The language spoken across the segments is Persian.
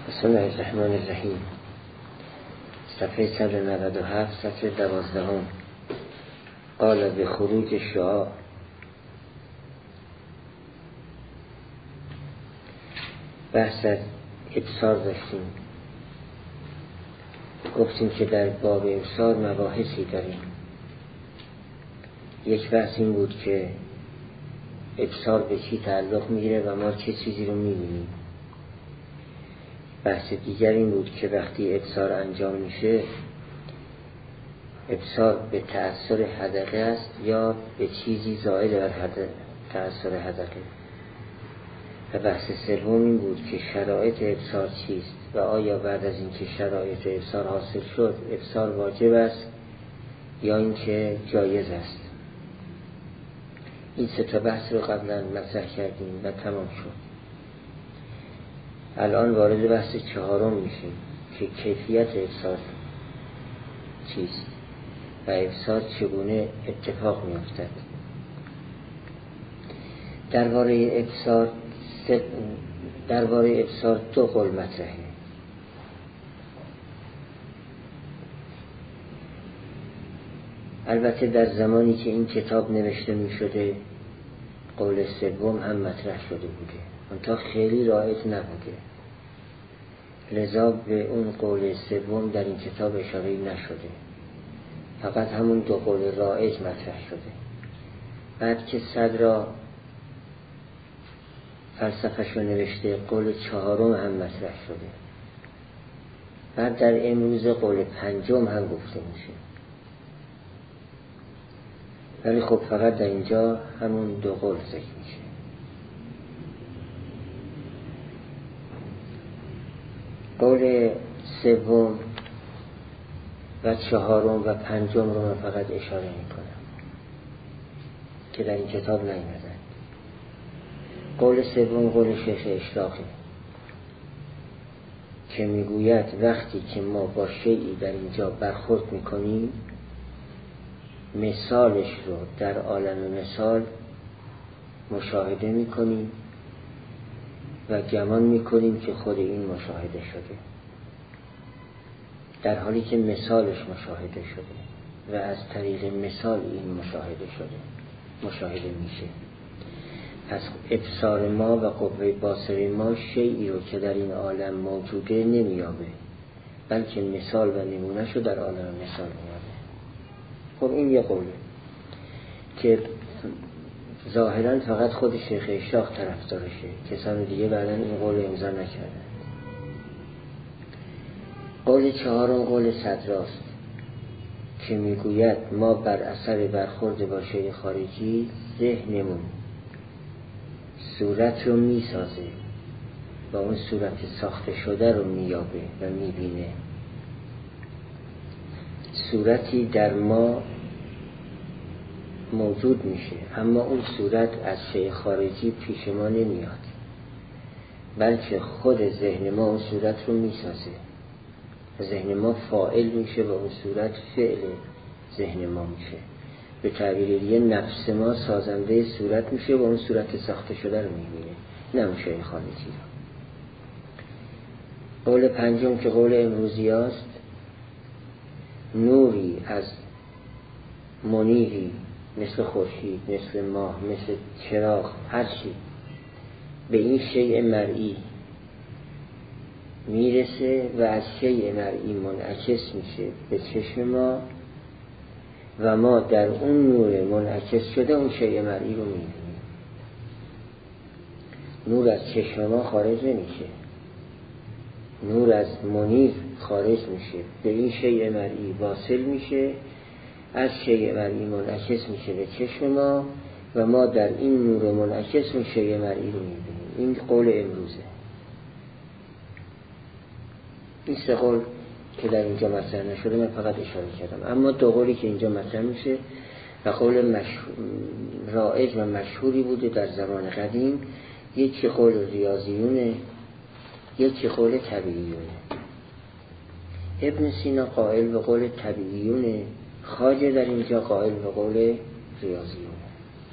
بسم الله الرحمن الرحیم. صفحه 197 سطر 12. قال به خروج شعاع. بحث از ابصار داشتیم. گفتیم که در باب ابصار مباحثی داریم. یک بحث این بود که ابصار به چی تعلق میگیره و ما چه چیزی رو میبینیم. بحث دیگر این بود که وقتی ابصار انجام میشه، ابصار به تأثیر حدقه است یا به چیزی زائد بر تأثیر حدقه. و بحث سوم این بود که شرایط ابصار چیست و آیا بعد از اینکه شرایط ابصار حاصل شد ابصار واجب است یا اینکه جایز است. این سه تا بحث رو قبلا مطرح کردیم و تمام شد. الان وارد بحث چهارم میشیم که کیفیت ابصار چیست و ابصار چگونه اتفاق میافتد. درباره ابصار دو قول مطرحه. البته در زمانی که این کتاب نوشته می شده قول سوم هم مطرح شده بوده، منتها خیلی رایج نبوده، لذا به اون قول سوم در این کتاب اشاره نشده، فقط همون دو قول رایج مطرح شده. بعد که صدرا فلسفه‌ش رو نوشته قول چهارم هم مطرح شده. بعد در امروز قول پنجم هم گفته میشه، ولی خب فقط در اینجا همون دو قول ذکر میشه. قول سوم و چهارم و پنجم رو من فقط اشاره میکنم که در این کتاب نیامدن. قول سوم قول شیخ اشراقی که میگوید وقتی که ما با شیئی در اینجا برخورد میکنیم، مثالش رو در عالم مثال مشاهده میکنیم و گمان میکنیم که خود این مشاهده شده، در حالی که مثالش مشاهده شده و از طریق مثال این مشاهده میشه. پس ابصار ما و قوه باصره ما شیئی رو که در این عالم موجوده نمیابه، بلکه مثال و نمونه‌شو در عالم مثال میابه. خب این یه قوله که ظاهرا فقط خود شیخ اشراق طرفدارشه، کسان دیگه بعداً این قول امضا نکردن. قول چهارم قول صدراست که میگوید ما بر اثر برخورد با شیء خارجی ذهنمون صورت رو میسازه و اون صورت ساخته شده رو میابه و میبینه. صورتی در ما موجود میشه، اما اون صورت از شیء خارجی پیش ما نمیاد، بلکه خود ذهن ما اون صورت رو میسازه. ذهن ما فاعل میشه و اون صورت فعل ذهن ما میشه. به تعبیر دیگه نفس ما سازنده صورت میشه و اون صورت ساخته شده رو میبینه، نه اون شیء خارجی رو. قول پنجم که قول امروزی است، نوری از منیری مثل خورشید، مثل ماه، مثل چراغ، هر چی به این شیء مرئی میرسه و از شیء مرئی منعکس میشه به چشم ما و ما در اون نور منعکس شده اون شیء مرئی رو میبینیم. نور از چشم ما خارج نمیشه، نور از منیر خارج میشه، به این شیء مرئی واصل میشه، از شیء مرئی منعکس میشه به چشم ما و ما در این نور منعکس اون شیء مرئی رو میبینیم. این قول امروزه. این سه قول که در اینجا مطرح نشده من فقط اشاره کردم، اما دو قولی که اینجا مطرح میشه و قول رائج و مشهوری بوده در زمان قدیم، یکی قول ریاضیونه، یکی قول طبیعیونه. ابن سینا قائل به قول طبیعیونه، خواجه در اینجا قائل به قول ریاضیونه.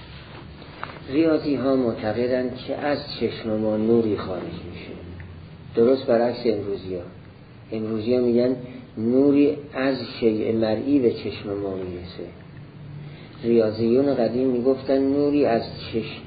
ریاضی ها معتقدند که از چشم ما نوری خارج میشه، درست برعکس امروزی ها میگن نوری از شیء مرئی به چشم ما میرسه. ریاضیون قدیم میگفتن نوری از چشم،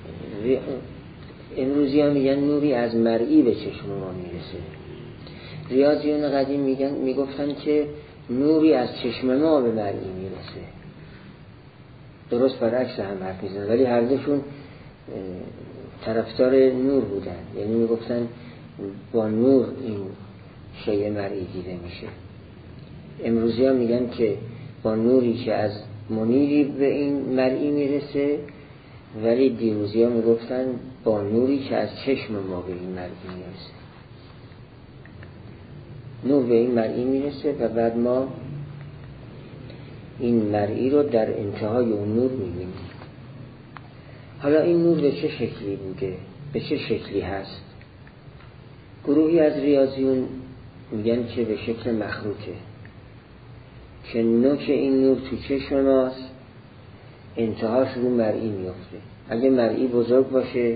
امروزی ها میگن نوری از مرئی به چشم ما میرسه. ریاضیون قدیم میگفتن که نوری از چشم ما به مرئی میرسه. درست برعکس هم حرف میزنن، ولی هر دوشون طرفدار نور بودن، یعنی میگفتن با نور این شیء مرئی دیده میشه. امروزی ها میگن که با نوری که از منیری به این مرئی میرسه، ولی دیروزی ها میگفتن با نوری که از چشم ما به این مرئی میرسه. نور به این مرئی میرسه و بعد ما این مرئی رو در انتهای اون نور میبینیم. حالا این نور به چه شکلی بوده؟ به چه شکلی هست؟ گروهی از ریاضیون میگن که به شکل مخروطه، که نوک این نور تو چشم ماست، انتهاش رو مرئی میفته. اگه مرئی بزرگ باشه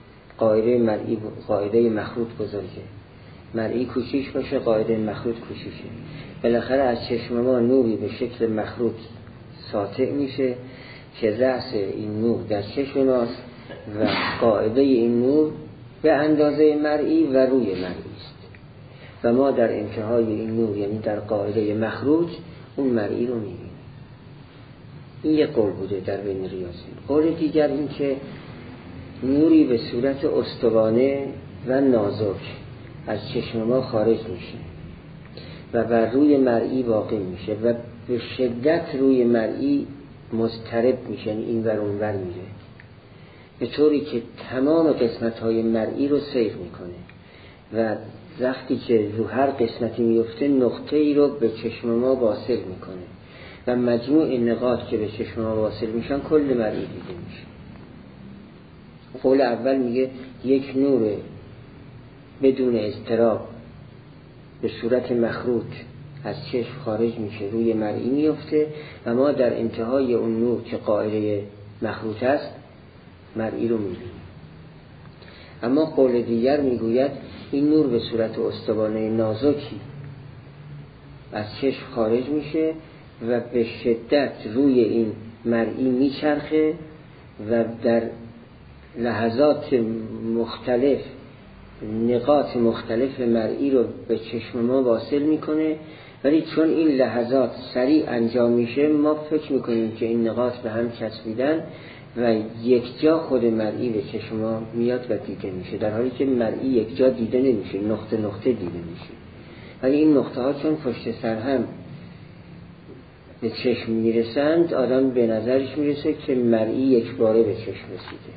قاعده مخروط بزرگه، مرئی کوچیک باشه قاعده مخروط کوچیکه. بالاخره از چشم ما نوری به شکل مخروط ساطع میشه که رأس این نور در چشم ماست و قاعده این نور به اندازه مرئی و روی مرئی است و ما در انتهای این نور، یعنی در قاعده مخروط، اون مرئی رو میبینیم. این یک قول بوده در بین ریاضیون. قول دیگر این که نوری به صورت استوانه و نازک از چشم ما خارج میشه و بر روی مرئی واقع میشه و به شدت روی مرئی مضطرب میشه، این ور اون ور میره، به طوری که تمام قسمت‌های مرئی رو سیر میکنه و وقتی که رو هر قسمتی میفته نقطه‌ای رو به چشم ما واصل میکنه و مجموع نقاط که به چشم ما واصل میشن کل مرئی دیده میشه. قول اول میگه یک نور بدون اضطراب به صورت مخروط از چشم خارج میشه، روی مرئی میفته و ما در انتهای اون نور که قاعده مخروط است مرئی رو میبینیم. اما قول دیگر میگوید این نور به صورت استوانه نازکی از چشم خارج میشه و به شدت روی این مرئی میچرخه و در لحظات مختلف نقاط مختلف مرئی رو به چشم ما واصل میکنه، ولی چون این لحظات سریع انجام میشه ما فکر میکنیم که این نقاط به هم چسبیدن و یک جا خود مرئی به چشم ما میاد و دیده میشه، در حالی که مرئی یک جا دیده نمیشه، نقطه نقطه دیده میشه. ولی این نقطه ها چون پشت سر هم به چشم میرسند آدم به نظرش میرسه که مرئی یک باره به چشم رسیده.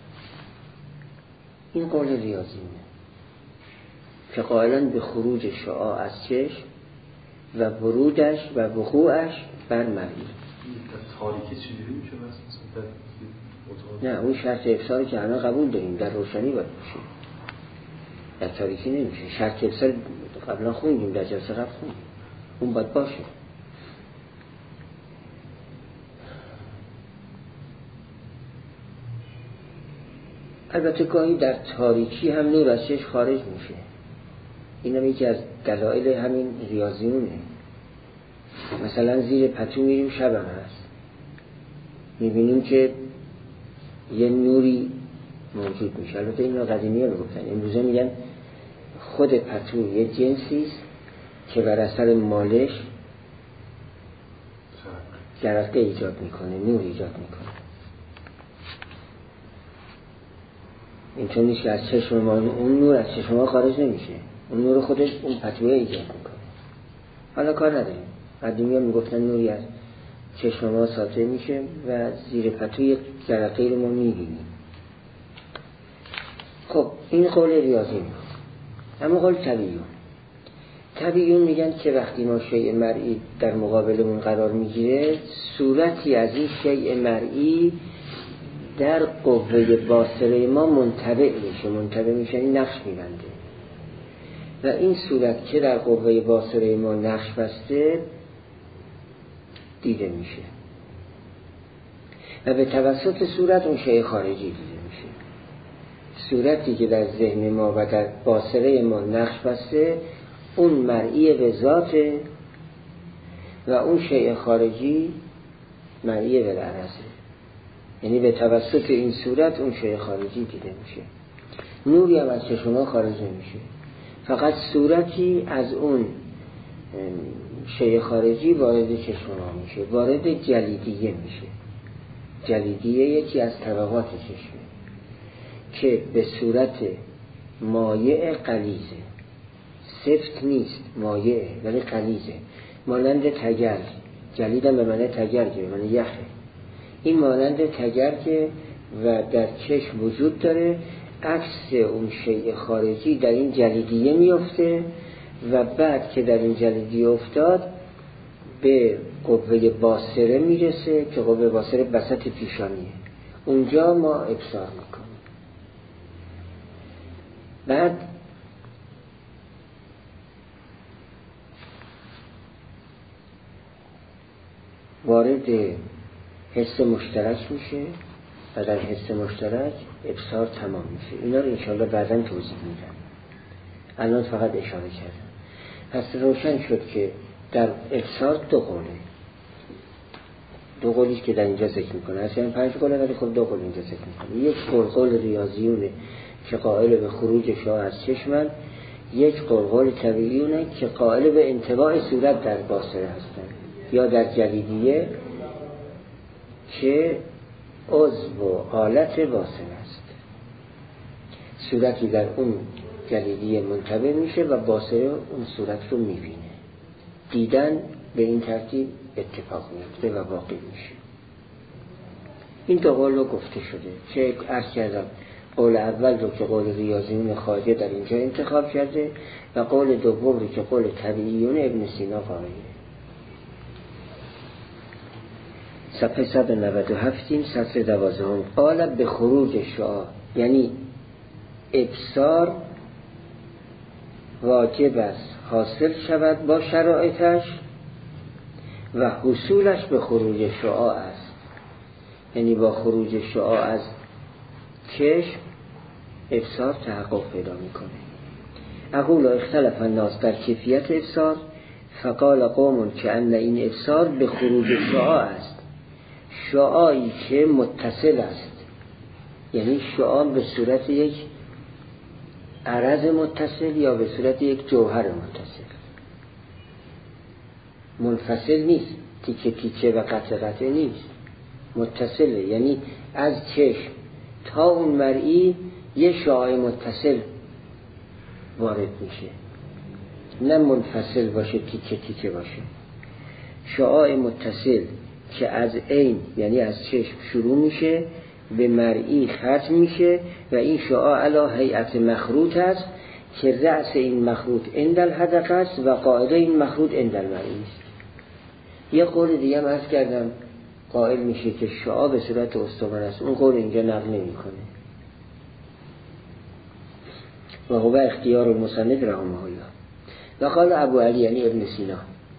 این قول ریاضیونه که قائلن به خروج شعاع از چشم و ورودش و وقوعش بر مرئی. تاریکی چجوری میشه مثلا؟ نه اون شرط افساری که همه قبول داریم در روشنی باید باشه، در تاریکی نمیشه. شرط افسار قبلا خوندیم، در جلسه قبل خوندیم، اون باید باشه. البته گاهی در تاریکی هم نور از چشم خارج میشه، این هم یکی از دلایل همین ریاضیونه. مثلا زیر پتو میریم شب هم هست، میبینیم که یه نوری موجود میشه. البته این رو قدیمی ها میگفتن، امروزه میگن خود پتو یه جنسیست که بر اثر مالش جرقه ایجاد میکنه، نور ایجاد میکنه. این چون نیست که از چشم ما اون نور از چشم ما خارج نمیشه، اون نور خودش اون پتوه ایجاد میکنه. حالا کار نداریم، قدیمی ها میگفتن نوری از چشم ما ساطع میشه و زیر پتوی جرقه رو ما میبینیم. خب این قول ریاضی میگه. اما قول طبیعیون میگن که وقتی ما شیء مرئی در مقابلمون قرار میگیره صورتی از این شیء مرئی در قوه باصره ما منطبع میشه، این نقش میبنده و این صورت که در قوه باصره ما نقش بسته دیده میشه و به توسط صورت اون شیء خارجی دیده میشه. صورتی که در ذهن ما و در باصره ما نقش بسته اون مرئی به ذاته و اون شیء خارجی مرئی به العرضه، یعنی به توسط این صورت اون شیء خارجی دیده میشه. نوری هم از چشم ما خارج نمیشه، فقط صورتی از اون شیء خارجی وارد چشم ما میشه، وارد جلیدیه میشه. جلیدیه یکی از طبقات چشمه که به صورت مایع غلیظه، سفت نیست، مایعه ولی غلیظه، مانند تگرگ. جلید هم به معنی تگرگه، به معنی یخه. این مانند تگرگه و در چشم وجود داره، عکس اون شیء خارجی در این جلیدیه میفته و بعد که در این جلیدیه افتاد به قوه باصره میرسه که قوه باصره وسط پیشانیه، اونجا ما ابصار میکنیم. بعد وارد حس مشترک میشه و در حس مشترک ابصار تمام میشه. اینا رو انشاءالله بعداً توضیح میدم، الان فقط اشاره کردم. پس روشن شد که در ابصار دو قولی که در اینجا ذکر میکنه، اصلا 5 قوله ولی خب 2 قول اینجا ذکر میکنه. یک قول ریاضیونه که قائل به خروج شعاع از چشمن، یک قول طبیعیونه که قائل به انطباع صورت در باصره هستن یا در جلیدیه که عضو و آلت باصره است. صورتی در اون جلیدیه منطبع میشه و باصره اون صورت رو میبینه. دیدن به این ترتیب اتفاق میفته و واقع میشه. این 2 قول رو گفته شده که عرض کردم قول اول رو که قول ریاضیون خارجه در اینجا انتخاب کرده و قول دوم رو که قول طبیعیون ابن سینا قائله. صفحه 197 سطر 12 قال به خروج شعاع، یعنی ابصار واجب است حاصل شود با شرایطش و حصولش به خروج شعاع است، یعنی با خروج شعاع از چشم ابصار تحقق پیدا میکنه. اقول اختلف الناس در کیفیت ابصار فقال قوم که ان این ابصار به خروج شعاع است، شعاعی که متصل است، یعنی شعاع به صورت یک عرض متصل یا به صورت یک جوهر متصل، منفصل نیست، تیکه تیکه و قطع قطع نیست، متصله، یعنی از چشم تا اون مرئی یه شعاع متصل وارد میشه، نه منفصل باشه تیکه تیکه باشه. شعاع متصل که از عین یعنی از چشم شروع میشه به مرئی ختم میشه و این شعاع علی هیئت مخروط است که رأس این مخروط عند الحدق است و قاعده این مخروط عند المرئی است. یه قول دیگه هم عرض کردم قائل میشه که شعاع به صورت استوار است، اون قول اینجا نقل نمیکنه و هو اختیار المصنف رحمه الله. و قال ابو علی یعنی ابن سینا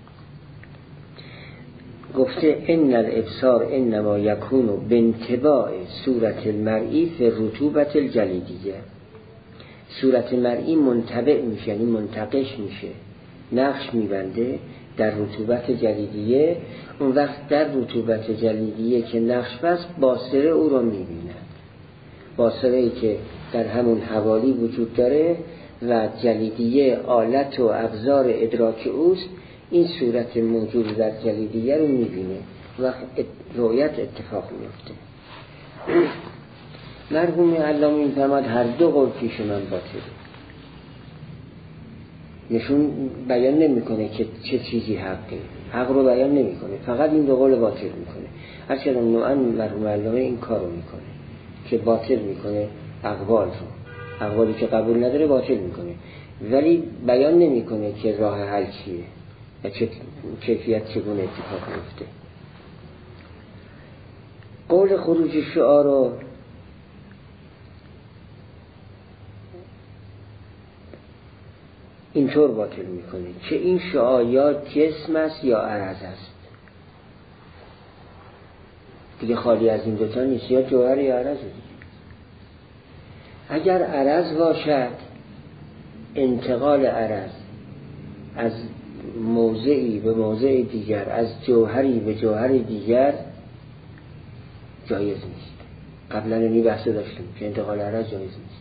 گفته ان الابصار انما یکون بانطباع صورت المرئی فی رطوبت الجلیدیه، صورت مرئی منطبع میشه یعنی منتقش میشه، نقش میبنده در رطوبت جلیدیه. اون وقت در رطوبت جلیدیه که نقش بست باصره او رو میبیند، باصره‌ای که در همون حوالی وجود داره و جلیدیه آلت و ابزار ادراک اوست، این صورت موجود در جلیدیه رو میبینه و رؤیت اتفاق میفته. مرحوم علامه میفرماد هر 2 قول پیش من باطله، نشون بیان نمیکنه که چه چیزی حقه، حق رو بیان نمیکنه، فقط این 2 قول باطل میکنه. هر چقدر نوعا مرحوم علامه این کار رو میکنه که باطل میکنه اقوال رو، اقوالی که قبول نداره باطل میکنه، ولی بیان نمیکنه که راه حل چیه و چه کیفیت چگونه اتفاق میفته. قول خروج شعاع رو اینطور باطل میکنه که این شعاع یا جسم است یا عرض است، دیگه خالی از این دوتا نیست، یا جوهر یا عرض دیگه. اگر عرض باشد، انتقال عرض از موضعی به موضع دیگر، از جوهری به جوهر دیگر جایز نیست. قبلا اینی بحث داشتیم که انتقال عرض جایز نیست.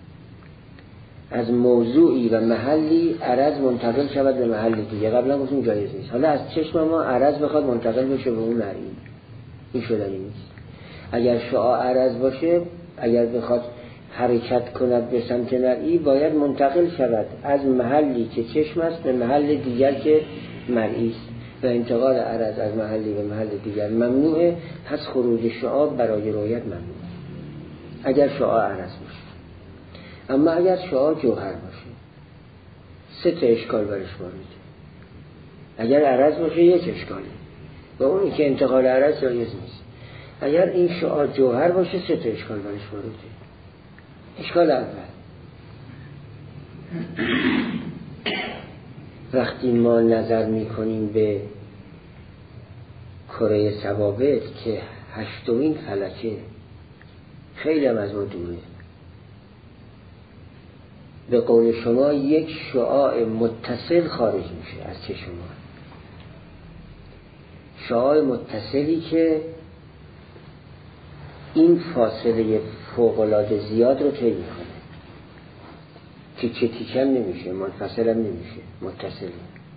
از موضوعی و محلی عرض منتقل شود به محل دیگه، قبلا گفتیم جایز نیست. حالا از چشم ما عرض بخواد منتقل بشه به اون مرئی، این شدنی نیست. اگر شعاع عرض باشه، اگر بخواد حرکت کند به سمت مرئی، باید منتقل شود از محلی که چشم است به محل دیگر که مرئی است و انتقال عرض از محلی به محل دیگر ممنوعه. پس خروج شعاع برای رؤیت ممنوعه اگر شعاع عرض باشه. اما اگر شعاع جوهر باشه، 3 اشکال برش وارده. اگر عرض باشه 1 اشکاله، و اونی که انتقال عرض جایز نیست. اگر این شعاع جوهر باشه 3 اشکال برش وارده. اشکال اول، وقتی ما نظر میکنیم به کره ثوابت که 8مین فلکه، خیلی هم از ما دوره، به قول شما یک شعاع متصل خارج میشه از چشم ما، شعاع متصلی که این فاصله فوق‌العاده زیاد رو طی میکنه، تیکه تیکه هم نمیشه، منفصل هم نمیشه، متصل.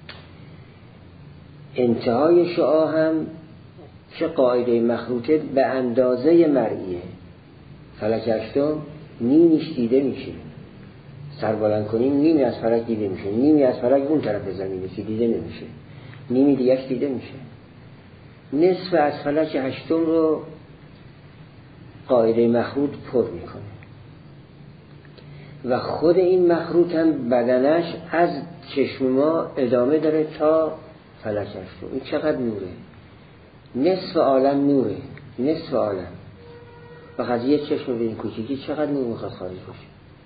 انتهای شعاع هم چه قاعده مخروطه به اندازه مرئیه. فلک 8 نیمیش دیده میشه، سر بلند کنیم نیمی از فلک دیده میشه، نیمی از فلک اون طرف زمینه که دیده نمیشه، نیمی دیگهش دیده میشه. نصف از فلک 8 رو قاعده مخروط پر میکنه و خود این مخروط هم بدنش از چشم ما ادامه داره تا فلک 8. این چقدر نوره، نصف عالم نوره، نصف عالم. فقط یه چشم به این کوچیکی چقدر نور میخواد خارج باشه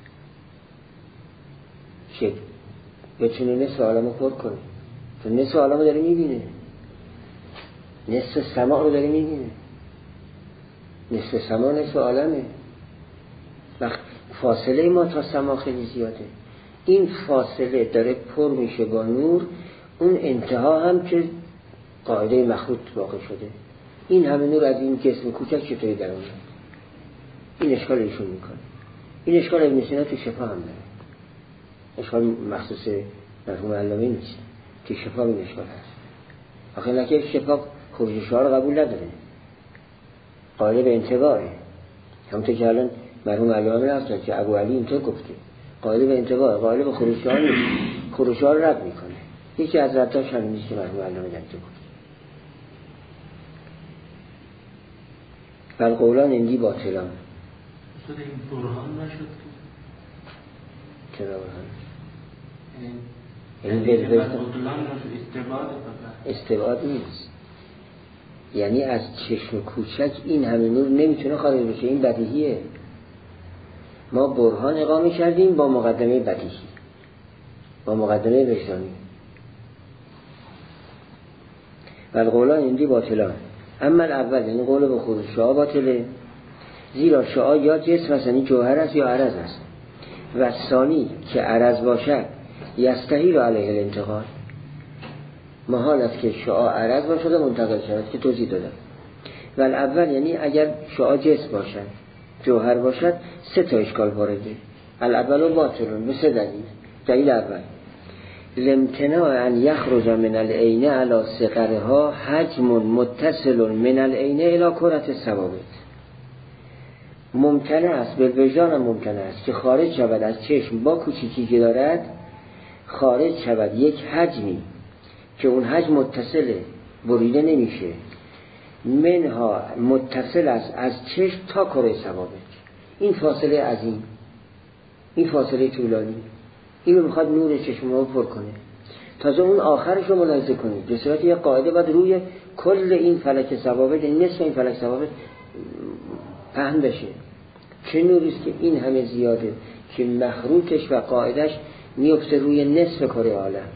که بتونه نصف عالم رو پر کنه. تو نصف عالم رو داره میبینه، نصف سماع رو داره میبینه، نصف سماع نصف عالمه. وقت فاصله ما تا سماع خیلی زیاده، این فاصله داره پر میشه با نور. اون انتها هم که قاعده مخروط واقع شده، این همه نور از این جسم کوچک چطوری در آمد؟ این اشکال ایشون میکنه. این اشکال ابن سینا تو شفا هم داره، اشکال مخصوص مرحوم علامه نیست، تو شفا این اشکال هست. آخه نکه شفا خروج شعاع رو قبول نداره، قائل به انتباهه. همونطور که الان مرحوم علامه هستن که ابو علی اینطور گفته، قائل به انتباهه، قائل به خروج شعاع نیست، خروج شعاع رو رد میکنه. یکی از رداش همین نیست که مرحوم علامه در تو گفته. فالقولان اندی باطلان. شده این برهان نشد که چرا برهان؟ این استبعاد نیست، یعنی از چشم کوچک این همه نور نمیتونه خارج بشه، این بدیهیه. ما برهان اقامه کردیم با مقدمه بدیهی، با مقدمه وجدانی. والقولان اندی باطلان. اما اول یعنی قول به خروج شعاع باطله، زیرا شعاع یا جسم است یعنی جوهر است یا عرض است، و ثانی که عرض باشد یستحیل علیه الانتقال، محال است که شعاع عرض باشد و منتقل شود که توضیح دادم. و الاول یعنی اگر شعاع جسم باشد جوهر باشد 3 اشکال وارده. الاول و باطلون به 3 دلیل. دلیل اول لامتناع ان یخرج من العین علی صغرها حجم متصل من العین الی کرة الثوابت. ممکن است، به وجدان ممکن است که خارج شود از چشم با کوچیکی که دارد، خارج شود یک حجمی که اون حجم متصله، بریده نمیشه، منها متصل است از چشم تا کره ثوابت. این فاصله عظیم، این فاصله طولانی، اینو میخواد نور چشم ما پر کنه. تازه اون آخرش رو ملاحظه کنید، به صورت یک قاعده باید روی کل این فلک ثوابت، نصف این فلک ثوابت پهن بشه. چه نوریست که این همه زیاده که مخروطش و قاعدش میفته روی نصف کره عالم.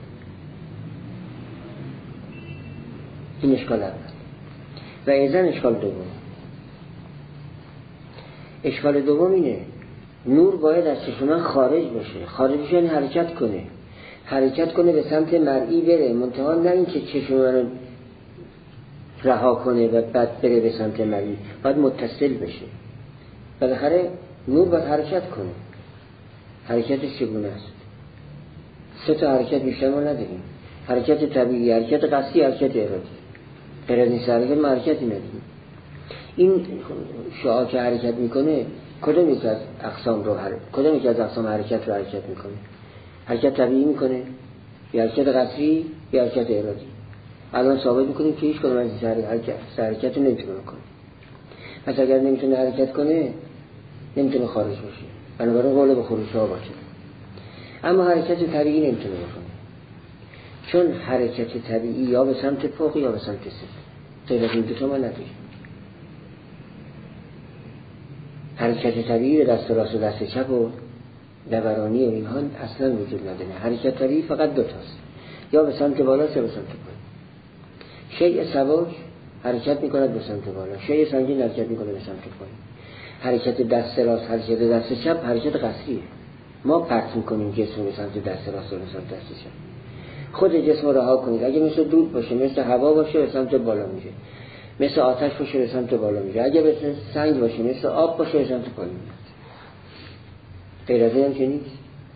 این اشکال اول. و ایضاً اشکال دوم، اشکال دوم اینه نور باید از چشم من خارج بشه. خارج بشه یعنی حرکت کنه به سمت مرئی بره، منتها نه این که چشم منو رها کنه و بعد بره به سمت مرئی، باید متصل بشه. بالاخره نور باید حرکت کنه. حرکتش چگونه است؟ 3 تا حرکت بیشتر ما نداریم: حرکت طبیعی، حرکت قصدی، حرکت ارادی. غیر از این حرکت ما حرکتی نداریم. این شعاع که حرکت میکنه کدوم یک از اقسام حرکت رو حرکت میکنه؟ حرکت طبیعی میکنه یا حرکت قصدی یا حرکت ارادی؟ الان ثابت میکنیم که هیچ کدوم از این حرکت رو نمیتونه کنه. پس اگر نمیتونه حرکت کنه نمیتونه خارج بشه، بنابراین قول به خروج ها باشه. اما حرکت طبیعی نمیتونه بکنه، چون حرکت طبیعی یا به سمت فوق یا به سمت سفل. غیر از این دو تا ما نداریم. حرکت طبیعی به دست راست و دست چپ و دورانی و اینها اصلا وجود نداره. حرکت طبیعی فقط 2 تاست: یا به سمت بالا یا به سمت پایین. شیء سبک حرکت میکند به سمت بالا، شیء سنگین حرکت میکنه به سمت پایین. حرکت دست راست، حرکت دست چپ حرکت قصدیه. ما پرت میکنیم جسم به سمت دست راست و به سمت دست چپ. خود جسم رو رها کنید، اگه مثل دود باشه، مثل هوا باشه، به سمت بالا میره. مثل آتش باشه، به سمت بالا میره. اگه مثل سنگ باشه، مثل آب باشه، به سمت پایین میره. غیر از این که نیست.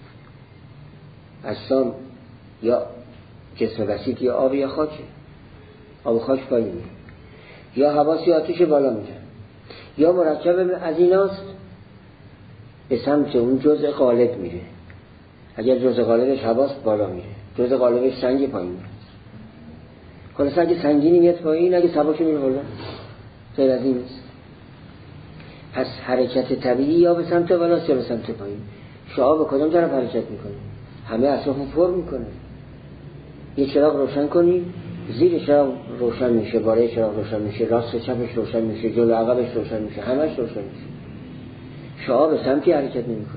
اجسام یا جسم بسیط یا آب یا خاکه. آب و خاک پایین میره، یا هوا یا آتش بالا میره، یا مرکب از ایناست به سمت اون جزء غالب میره. اگر جزء غالبش هواست بالا میره، جزء غالبش سنگ پایین میره. خلاص اگه سنگینی میاد پایین، اگه سبک میره بالا. غیر از این نیست. پس حرکت طبیعی یا به سمت بالا یا به سمت پایین. شعاع به کدام طرف حرکت میکنه؟ همه اطرافو پر میکنه. یه چراغ روشن کنی، زیر چراغ روشن میشه، بالای چراغ روشن میشه، راست و چپش روشن میشه، جلو عقبش روشن میشه، همش روشن میشه. شعاع به سمتی حرکت نمیکنه.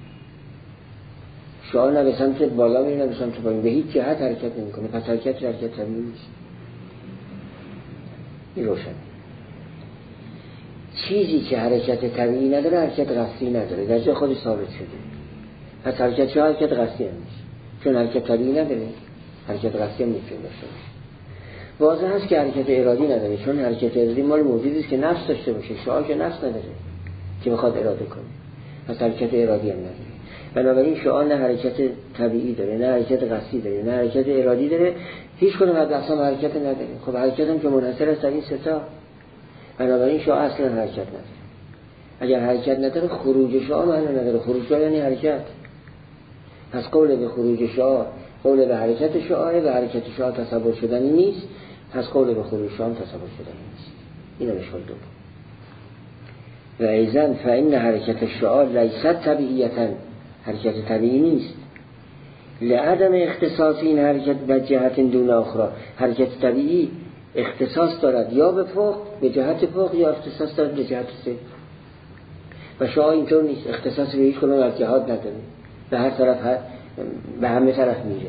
شعاع نه به سمت بالا میره نه به سمت پایین، به هیچ جهت حرکت نمیکنه. پس حرکت طبیعی نیست. این روشن. چیزی که حرکت طبیعی نداره حرکت قصدی نداره، در جای خودش ثابت شده. پس حرکت قصدی هم نیست، چون حرکت طبیعی نداره، حرکت قصدی هم نمیتونه داشته باشه. واضح هست که حرکت ارادی نداره، چون حرکت ارادی مال موجودی است که نفس داشته باشه. شعاع که نفس نداره که بخواد اراده کنه، پس حرکت ارادی هم نداره. بنابراین شعاع نه حرکت طبیعی داره، نه حرکت قصدی داره، نه حرکت ارادی داره، هیچ کدوم از اقسام حرکت نداره. خب حرکت هم که منحصر است در این 3 تا، بنابراین شعاع اصلا حرکت نداره. اگر حرکت نداره خروج شعاع معنی نداره. خروج شعاع یعنی حرکت. پس قول به خروج شعاع قول به حرکت شعاع، به حرکت شعاع تصور شدنی نیست، پس قول به خروج شعاع تصور شدنی نیست. اینو مشکل دوم. و ایضا فإن حرکت شعاع لیست طبیعیتا، حرکت طبیعی نیست. لعدم اختصاص این حرکت به جهت دون اخرى. حرکت طبیعی اختصاص دارد یا به فوق، به جهت فوق، یا اختصاص دارد به جهت سفل. و شعاع اینطور نیست، اختصاص به هیچ کدوم از جهات نداره، به هر طرف به همه طرف میره.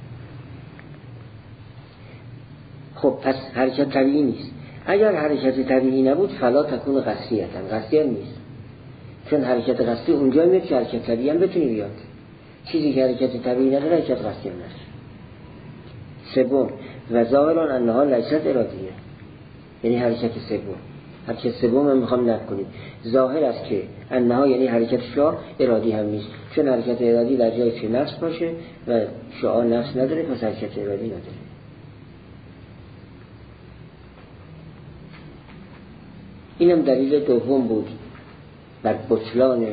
خب پس حرکت طبیعی نیست. اگر حرکت طبیعی نبود فلا تکون قصدیتا، قصدی هم نیست، چون حرکت قصدی اونجا میاد که حرکت طبیعی هم بتونی بیاد. چیزی که حرکت طبیعی نداره حرکت قصدی هم نداره. سوم، و ظاهران انها لیست ارادیه، یعنی حرکت سوم. حرکت سوم هم میخوام نقل کنیم. ظاهر است که انها یعنی حرکت شعاع ارادی هم نیست، چون حرکت ارادی در جایی که نفس باشه و شعاع نفس نداره، پس حرکت ارادی نداره. اینم دلیل دوم بود بر بطلان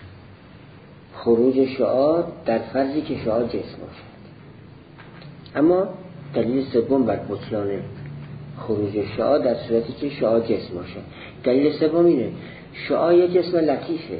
خروج شعاع در فرضی که شعاع جسم باشد. اما دلیل سوم بر بطلان خروج شعاع در صورتی که شعاع جسم باشد. دلیل سوم اینه: شعاع یک جسم لطیفه،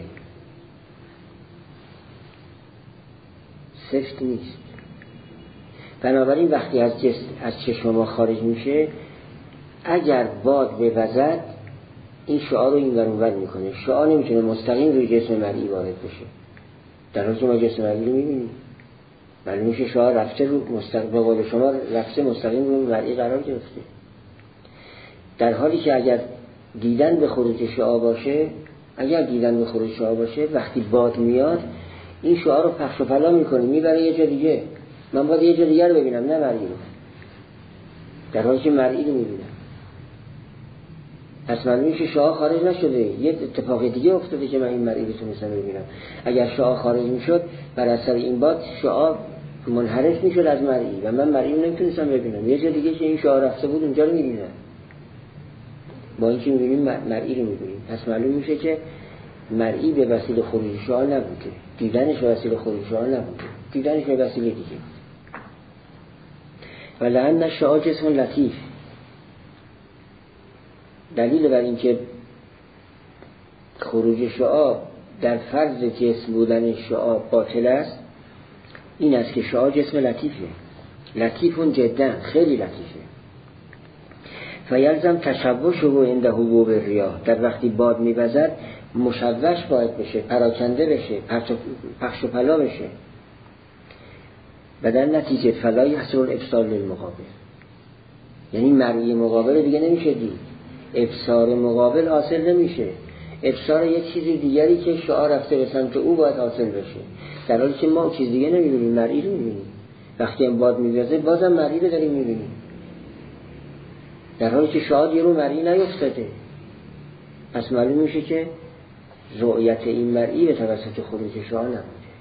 سفت نیست. بنابراین وقتی از چشم ما خارج میشه، اگر باد بوزد این شعاع رو این ور اون ور میکنه. شعاع نمیتونه مستقیم روی جسم مرئی وارد بشه، در حالی که ما جسم مرئی رو میبینیم. معلوم میشه شعاع رفته رو مستقیم، به قول شما رفته مستقیم روی مرئی قرار گرفته. در حالی که اگر دیدن به خروج شعاع باشه، اگر دیدن به خروج شعاع باشه، وقتی باد میاد این شعاع رو پخش و پلا میکنه میبره یه جا دیگه. من باید یه جا دیگه رو ببینم، نه مرئی رو، در حالی که مرئی رو میبینم. پس معلوم میشه شعاع خارج نشده، یه اتفاق دیگه افتاده که من این مرئی رو تونستم ببینم. اگر شعاع خارج میشد بر اثر این باد شعاع منحرف میشد از مرئی و من مرئی رو نمیتونستم ببینم. یه جا دیگه که این شعاع رفته بود اونجا رو میبینم، با اینکه میبینیم مرئی رو میبینیم. پس معلوم میشه که مرئی به وسیله خروج شعاع نبوده، دیدنش به وسیله خروج شعاع نبوده، دیدنش به وسیله دیگه. و لأن الشعاع جسم لطیف، دلیل بر اینکه خروج شعاع در فرض جسم بودن شعاع باطل است این است که شعاع جسم لطیفه، لطیفون جدا، خیلی لطیفه. فیلزم تشوشه عنده و ریاح، در وقتی باد میوزد مشوش باید بشه، پراکنده بشه، پخش و پلا بشه و در نتیجه فلا یحصل الابصار للمقابل، یعنی مرئی مقابل دیگه نمیشه دید، ابصار مقابل حاصل نمیشه. ابصار یک چیزی دیگری که شعاع رفته به سمت او باید حاصل بشه، در حالی که ما چیز دیگه نمیبینیم، مرئی رو میبینیم. وقتی هم باد میوزه بازم مرئی رو داریم میبینیم، در حالی که شعاع یه رو مرئی نیفتاده. پس معلوم میشه که رؤیت این مرئی به توسط خروج شعاع نبوده.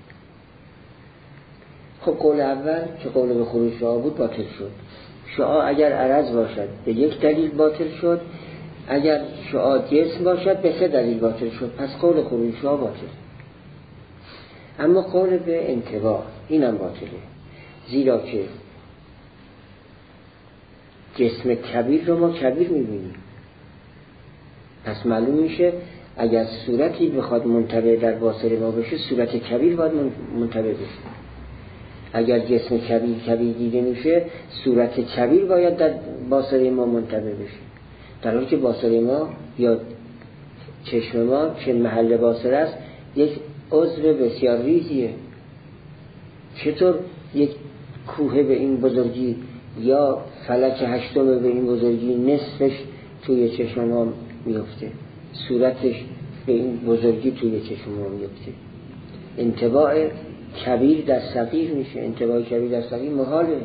خب قول اول که قول به خروج شعاع بود باطل شد. شعاع اگر عرض باشد به یک دلیل باطل شد، اگر شعاع جسم باشد به 3 دلیل باطل شد. پس قول خروج شعاع باطل. اما قول به انطباع اینم باطله، زیرا که جسم کبیر رو ما کبیر میبینیم. پس معلوم میشه اگر صورتی بخواد منطبع در باصر ما بشه صورت کبیر باید منطبع بشه. اگر جسم کبیر دیده میشه صورت کبیر باید در باصر ما منطبع بشه، در حالی که باصر ما یا چشم ما که محل باصر است یک عضو بسیار ریزیه. چطور یک کوه به این بزرگی یا فلک 8 به این بزرگی نصفش توی چشم ما میفته، صورتش به این بزرگی توی چشم ما میفته؟ انطباع کبیر در صغیر میشه، انطباع کبیر در صغیر محاله.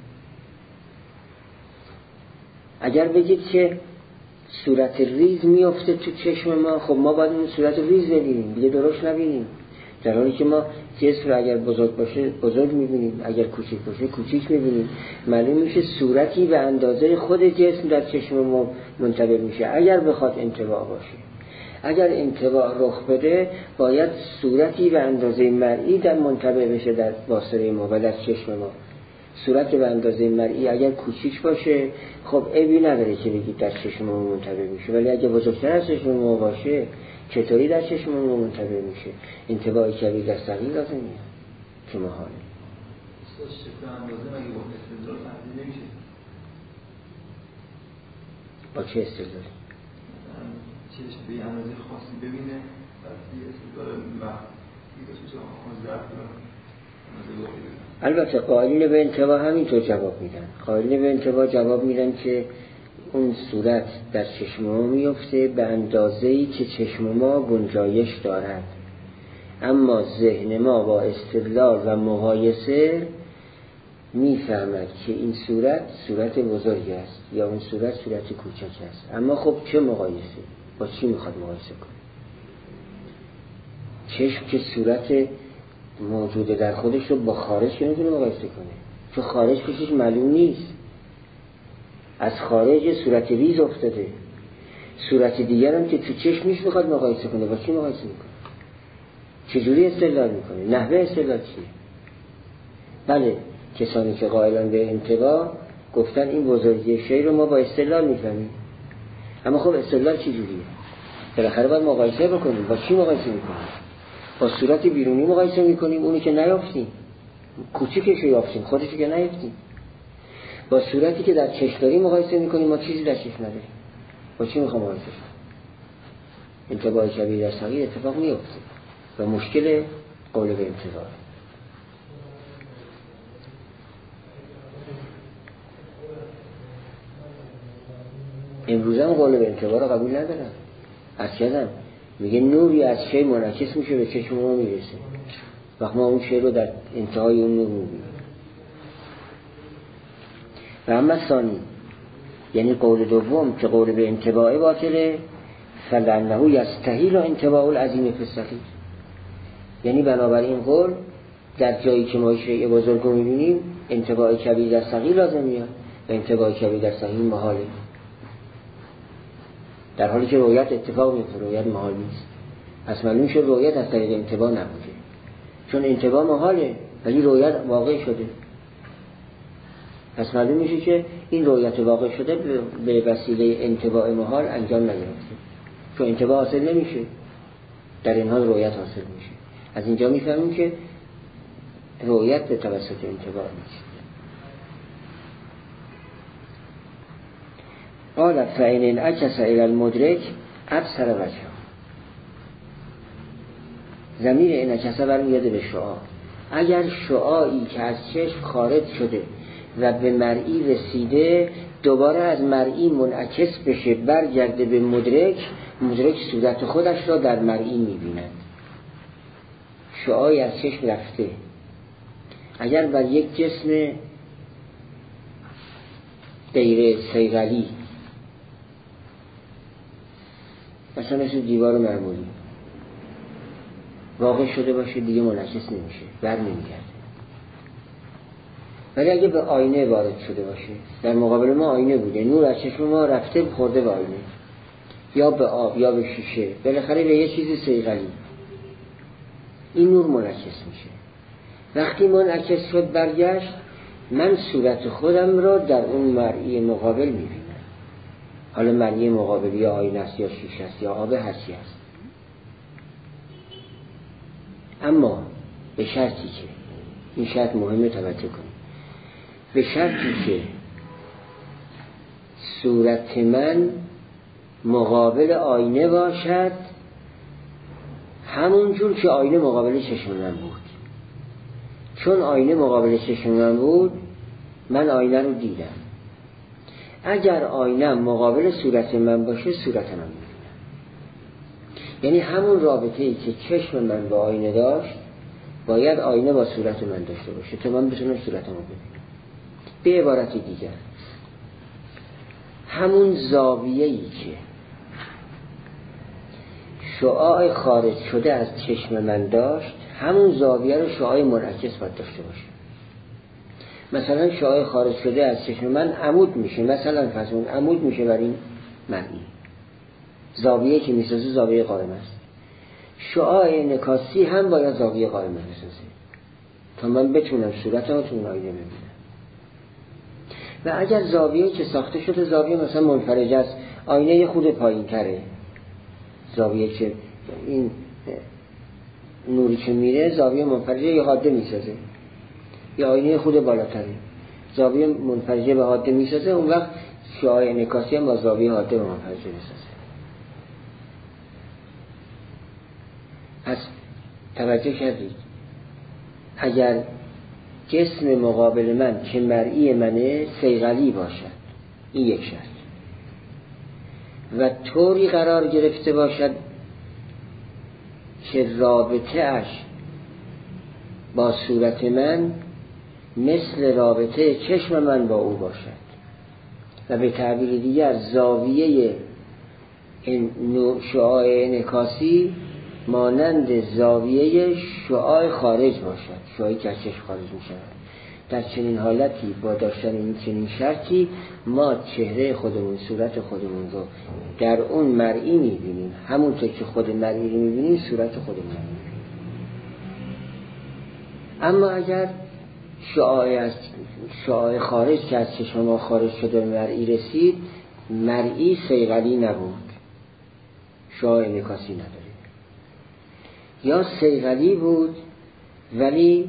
اگر بگید که صورت ریز میفته تو چشم ما، خب ما باید اون صورت ریز ببینیم دیگه، درشت نبینیم، در حالی که ما جسم رو اگر بزرگ باشه بزرگ میبینیم، اگر کوچیک باشه کوچیک میبینیم. معلوم میشه صورتی به اندازه خود جسم در چشم ما منطبع میشه اگر بخواد انطباع باشه. اگر انطباع رخ بده باید صورتی به اندازه مرئی در منطبع بشه در باصره ما و در چشم ما. صورت به اندازه مرئی اگر کوچیک باشه خب عیبی نداره که بگید در چشم ما منطبع میشه، ولی اگه بزرگتر از چشم ما باشه چطوری در چشم ما منطبع میشه؟ انطباع کبیر در صغیر لازم میاد که محاله. با چه استدلالی؟ چشم به یه اندازه خاصی ببینه وقتی استدلال مخفی بشه البته قائلین به انطباع همینطور جواب میدن. قائلین به انطباع جواب میدن که اون صورت در چشم ما میفته به اندازه‌ای که چشم ما گنجایش دارد، اما ذهن ما با استدلال و مقایسه میفهمد که این صورت بزرگی است یا اون صورت کوچک است. اما خب چه مقایسه؟ با چی میخواد مقایسه کنه؟ چشم که صورت موجوده در خودش رو با خارج که نمیتونه مقایسه کنه، چون خارج کشش معلوم نیست. از خارج صورت ریز افتاده، صورت دیگر هم که تو چشمش میخواد مقایسه کنه، با چی مقایسه میکنه؟ چجوری استدلال میکنه؟ نحوه استدلال چیه؟ بله کسانی که قائلان به انطباع گفتن این بزرگی شی رو ما با استدلال میفهمیم، اما خب استدلال چجوریه؟ بالاخره باید مقایسه بکنیم. با چی مقایسه میکنیم؟ با صورت بیرونی مقایسه میکنیم، اونی که نیافتیم، کوچیکش رو یافتیم، خودشو که نیافتیم. با صورتی که در چشم داریم مقایسه میکنیم، ما چیزی در چشم نداریم. با چی میخوام مقایسه کنیم؟ انطباع کبیر در صغیر اتفاق میفته و مشکل قول به انطباع. امروز هم قول به انطباع رو قبول ندارم. از کردم میگه نوری از شی منعکس میشه به چشم ما میرسه، وقت ما اون شی رو در انتهای اون نور میبینیم. و اما ثانی، یعنی قول دوم که قول به انتباع باطله، فلنه یستحیل انتباع العظیم فی الصغیر، یعنی بنابراین قول در جایی که ما شیء بزرگ رو میبینیم انتباع کبیر در صغیر لازم میاد و انتباع کبیر در صغیر محاله، در حالی که رؤیت اتفاق میفته، رؤیت محال نیست. پس معلوم شد رؤیت از طریق انتباع نبوده، چون انتباع محاله ولی رؤیت واقع شده. پس معلوم میشه که این رؤیت واقع شده به وسیله انتباع محال انجام نگرفته، چون انتباع حاصل نمیشه، در این حال رؤیت حاصل میشه. از اینجا میفهمیم که رؤیت به توسط انتباع نیست. قال فإن انعکس إلی المدرک ابصر وجهه. ضمیر انعکس برمیگرده به شعاع. اگر شعاعی که از چشم خارج شده و به مرئی رسیده دوباره از مرئی منعکس بشه برگرده به مدرک، مدرک صورت خودش را در مرئی میبیند. شعاعی از چشم رفته، اگر بر یک جسم غیر صیقلی مثلا مثل دیوار معمولی واقع شده باشه دیگه منعکس نمیشه، بر نمیگرده. ولی اگه به آینه وارد شده باشه، در مقابل ما آینه بوده، نور از چشم ما رفته خورده به آینه یا به آب یا به شیشه، بالاخره به یه چیز صیقلی، این نور منعکس میشه. وقتی منعکس شد برگشت، من صورت خودم را در اون مرئی مقابل میبینم. حالا مرئی مقابل یا آینه است یا شیشه است یا آب، هرچی است. اما به شرطی که این شرط مهمه توجه کنید، به شرطی که صورت من مقابل آینه باشد همون جور که آینه مقابل چشم من بود. چون آینه مقابل چشم من بود من آینه رو دیدم. اگر آینه مقابل صورت من باشه صورت من میبینم. یعنی همون رابطه ای که چشم من با آینه داشت باید آینه با صورت من داشته باشه تا من بتونم صورتمو ببینم. به عبارت دیگر همون زاویه‌ای که شعاع خارج شده از چشم من داشت همون زاویه رو شعاع منعکس باید داشته باشه. مثلا شعاع خارج شده از چشم من عمود میشه، مثلا فرضون عمود میشه بر این مرئی، زاویه که میسازه زاویه قائم است. شعاع انعکاسی هم باید زاویه قائم بسازه تا من بتونم صورتمو تو اون آینه ببینم. و اگر زاویه که ساخته شده زاویه مثلا منفرج است، آینه یه خود پایین تره، زاویه که این نوری که میره زاویه منفرجه یا حاده میسازه، یا آینه خود بالاتره زاویه منفرجه به حاده میسازه، اون وقت شعاع انعکاسی هم با زاویه حاده به منفرجه میسازه. پس توجه کردید، اگر جسم مقابل من که مرئی منه صیقلی باشد، این یک شرط، و طوری قرار گرفته باشد که رابطه اش با صورت من مثل رابطه چشم من با او باشد، و به تعبیر دیگر زاویه شعاع انعکاسی مانند زاویه شعاع خارج باشد، شعاعی که از چشم خارج می شود. در چنین حالتی با داشتن این چنین شرطی ما چهره خودمون، صورت خودمون رو در اون مرئی می بینیم، همونطور که خود مرئی رو می بینیم صورت خودمون رو می بینیم. اما اگر شعاع خارج که از چشم ما خارج شده به مرئی رسید، مرئی صیقلی نبود، شعاع انعکاسی نداره، یا صیقلی بود ولی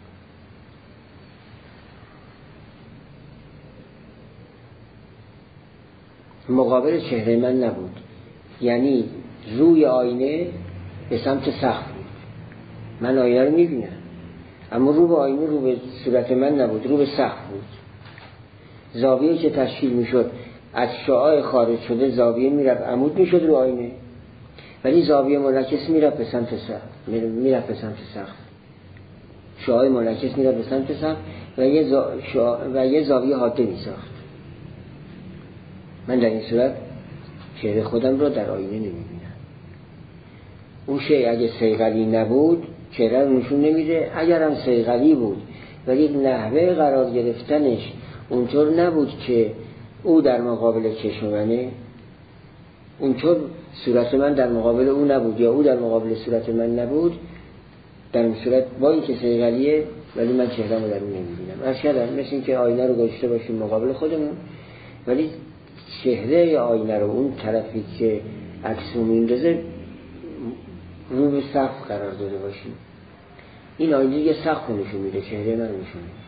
مقابل چهره من نبود، یعنی روی آینه به سمت سقف بود، من آینه رو میبینم اما رو به آینه رو به صورت من نبود، رو به سقف بود. زاویه که تشکیل میشد از شعاع خارج شده زاویه میرفت عمود میشد رو آینه، ولی زاویه منعکس میرفت به سمت سقف، شعاع منعکس میرفت به سمت سقف و یه زاویه حاده میساخت. من در این صورت چهره خودم رو در آینه نمیبینم. اون شیء اگه صیقلی نبود چهره رو نشون نمیده، اگرم صیقلی بود ولی نحوه قرار گرفتنش اونطور نبود که او در مقابل چشم منه، اونطور صورت من در مقابل او نبود یا او در مقابل صورت من نبود، در این صورت با این که صیقلیه ولی من چهرم رو در اون نمیبینم. ارشدم مثل این که آینه رو گذاشته باشیم مقابل خودمون ولی چهره آینه رو اون طرفی که عکسو میندازه رو به سقف قرار داده باشیم. این آینه یه سقف رو نشون میده، چهره من نشون میده.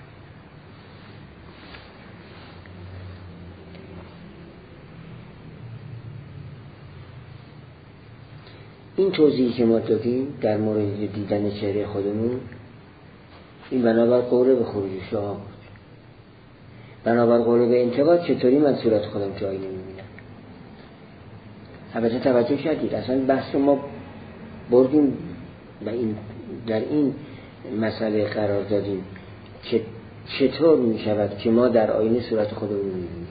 این توضیحی که ما دادیم در مورد دیدن چهره خودمون، این بنابر قوله به خروج شعاع بود. بنابر قوله به انتقاد چطوری من صورت خودم تو آینه میبینم. البته توجه کردید اصلا بحث ما بردیم و در این مسئله قرار دادیم که چطور میشود که ما در آینه صورت خودمون میبینیم.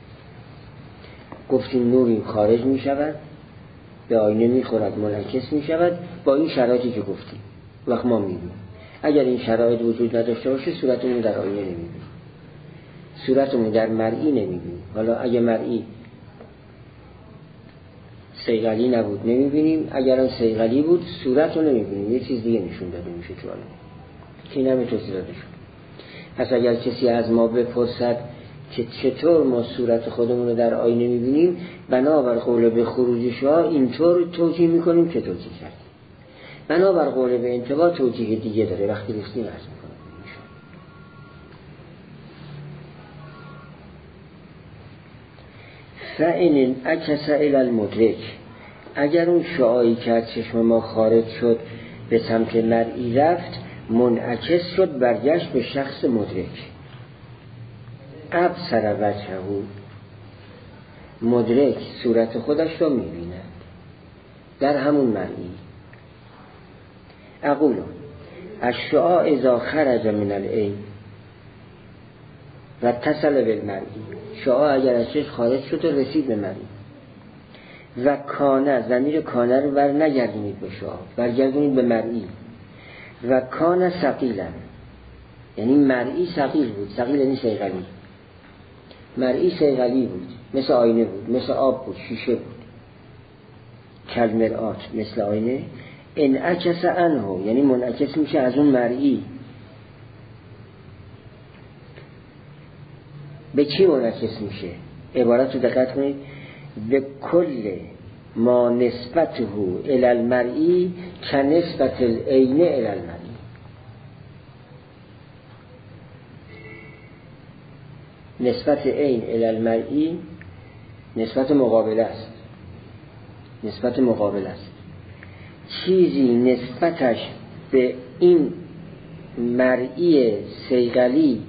گفتیم نوری خارج میشود به آینه میخورد، منعکس میشود با این شرایطی که گفتیم. وقت ما میبینیم اگر این شرایط وجود نداشته باشه صورتمون در آینه نمیبینیم، صورتمون در مرئی نمیبینیم. حالا اگه مرئی صیقلی نبود نمیبینیم، اگرم صیقلی بود صورت رو نمیبینیم، یه چیز دیگه نشون داده میشه تو آینه که این همه توضیح داده شد. پس اگر کسی از ما بپرسد که چطور ما صورت خودمون رو در آینه میبینیم، بنابر قول به خروج شعاع اینطور توجیه میکنیم که توجیه کردیم. بنابر قول به انتباه توجیه دیگه داره، وقتی ریختیم عرض میکنم. فَإِنْ انعکس الی المدرک، اگر اون شعاعی که از چشم ما خارج شد به سمت مرئی رفت، منعکس شد برگشت به شخص مدرک. ابصر وجهه، مدرک صورت خودش رو میبیند در همون مرئی. اقول الشعاع اذا خرج من العین و اتصل بالمرئی، شعاع اگر از چشم خارج شد و رسید به مرئی و کانه، ضمیر کانه رو بر نگردونید به شعاع، برگردونید به مرئی. و کانه ثقیلا، یعنی مرئی ثقیل بود، ثقیل یعنی صیقلی. مرئی صیقلی بود، مثل آینه بود، مثل آب بود، شیشه بود. کالمرآت، مثل آینه. انعکس عنه، یعنی منعکس میشه از اون مرئی. به چی منعکس میشه؟ عبارت رو دقت کنید. به کل ما نسبته الی المرئی که نسبت العین الی المرئی. نسبت عین الی المرئی نسبت مقابله است، نسبت مقابل است. چیزی نسبتش به این مرئی صیقلی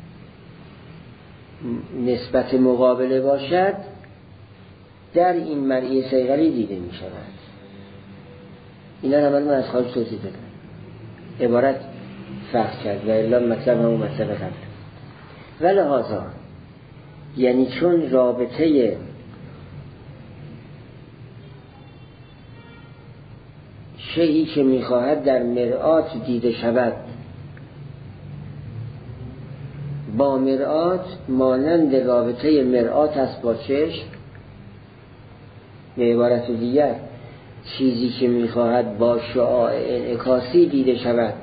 نسبت مقابله باشد، در این مرئی صیقلی دیده می شود. اینا رو من از خارج توضیح دادم، عبارت فرق کرد و الا مطلب همون مطلب قبل. ولهذا، یعنی چون رابطه شیئی که میخواهد در مرآت دیده شود با مرآت مانند رابطه مرآت است با چشم، به عبارت دیگر چیزی که میخواهد با شعاع انعکاسی دیده شود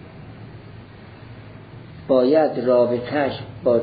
باید رابطهش با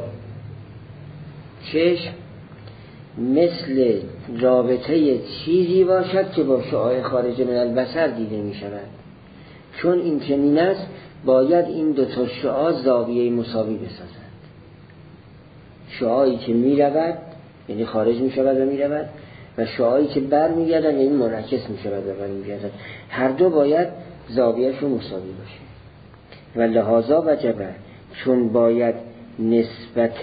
چشم مثل رابطه چیزی باشد که با شعاع خارج من البصر دیده می شود. چون این چنین است باید این دو تا شعاع زاویه مساوی بسازند. شعاعی که می رود یعنی خارج می شود و می رود و شعاعی که بر می گردد یعنی منعکس می شود و بر می گردد، هر دو باید زاویهشون مساوی باشه. و لحاظا وجبه، چون باید نسبت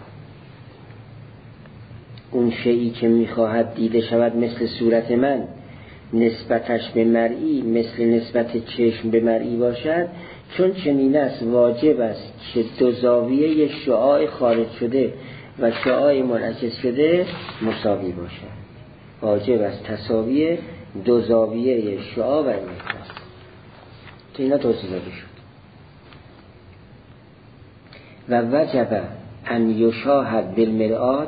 اون شیئی که میخواهد دیده شود مثل صورت من نسبتش به مرئی مثل نسبت چشم به مرئی باشد، چون چنین است واجب است که دو زاویه شعاع خارج شده و شعاع منعکس شده مساوی باشد. واجب است تساوی دو زاویه شعاع و انعکاس. که اینا توضیح داده شد. و وجب ان یشاهد بالمرآت،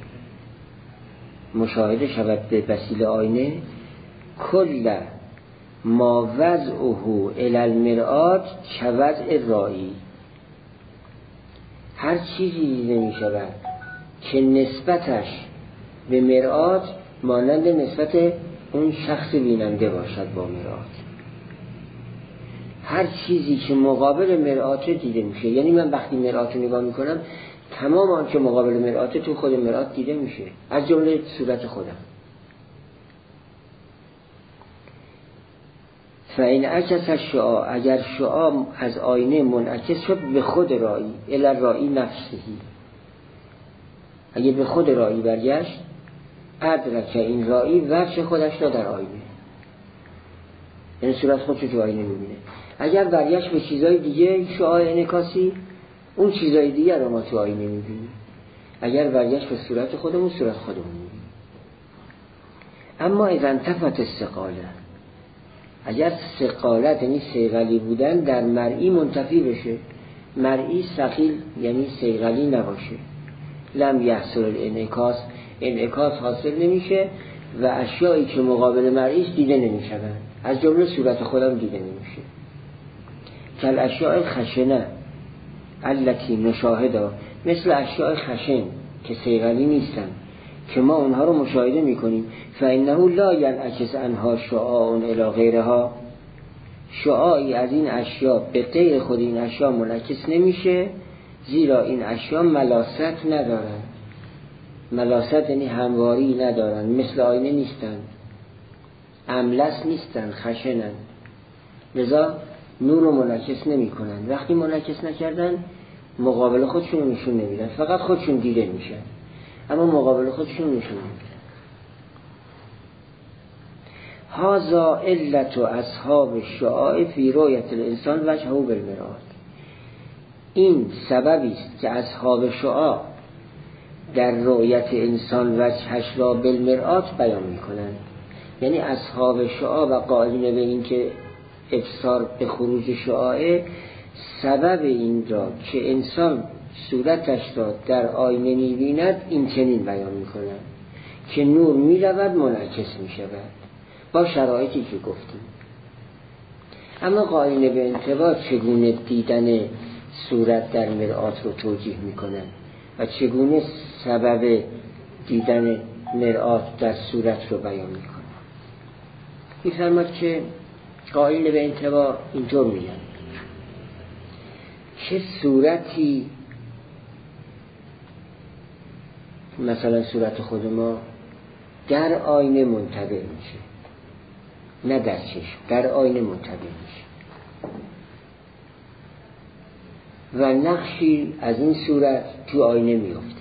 مشاهده شود به وسیله آینه، کل ما وضعه الی المرآت كوضع الرائی، هر چیزی دیده می شود که نسبتش به مرآت مانند نسبت اون شخص بیننده باشد با مرآت. هر چیزی که مقابل مرآت دیده میشه، یعنی من وقتی مرآت رو نگاه میکنم تمام آن که مقابل مرآت تو خود مرآت دیده میشه، از جمله صورت خودم. فإن عکس الشعاع، اگر شعاع از آینه منعکس شد به خود رائی، الی الرائی نفسهی، اگه به خود رائی برگشت، ادرک این رائی وجه خودش را در آینه، یعنی صورت خودش تو آینه میبینه. اگر برگشت به چیزای دیگه شعاع انعکاسی، اون چیزای دیگه رو ما تو آینه میبینیم. اگر برگشت به صورت خودمون، صورت خودمون میبینیم. اما اذا انتفت استقاله، اگر ثقالت یعنی صیقلی بودن در مرئی منتفی بشه، مرئی ثقیل یعنی صیقلی نباشه، لم یحصل الانعکاس، انعکاس حاصل نمیشه و اشیایی که مقابل مرئی دیده نمیشن، از جمله صورت خودم دیده نمیشه. کل اشیاء خشنه التي نشاهده، مثل اشیاء خشن که صیقلی نیستن که ما اونها رو مشاهده میکنیم. فانه لا ینعکس عنها شعاع الی غیرها، شعاعی از این اشیاء به غیر خود این اشیاء منعکس نمیشه، زیرا این اشیاء ملاست ندارن. ملاست یعنی همواری ندارن، مثل آینه نیستن، املس نیستن، خشنن، لذا نور رو منعکس نمی کنن. وقتی منعکس نکردن مقابل خودشون نشون نمیدن، فقط خودشون دیده میشن اما مقابل خودشون نشون نمیدن. هذا علت اصحاب الشعاع فی رؤیت الانسان وجهه بالمرآت، این سببی است که اصحاب شعاع در رؤیت انسان وجهش را بالمرآت بیان میکنند. یعنی اصحاب شعاع و قائلین به این که ابصار به خروج شعاع، سبب این را که انسان صورتش را در آینه می‌بیند این چنین بیان می‌کنند که نور می‌رود منعکس می‌شود با شرایطی که گفتیم. اما قائلین به انطباع چگونه دیدن صورت در مرآت رو توجیه می‌کنند و چگونه سبب دیدن مرآت در صورت رو بیان می‌کنند. می‌فرماد که قائلین به انطباع اینطور میگن که صورتی، مثلا صورت خود ما در آینه منطبع میشه، نه در چشم، در آینه منطبع میشه و نقشی از این صورت تو آینه میفته.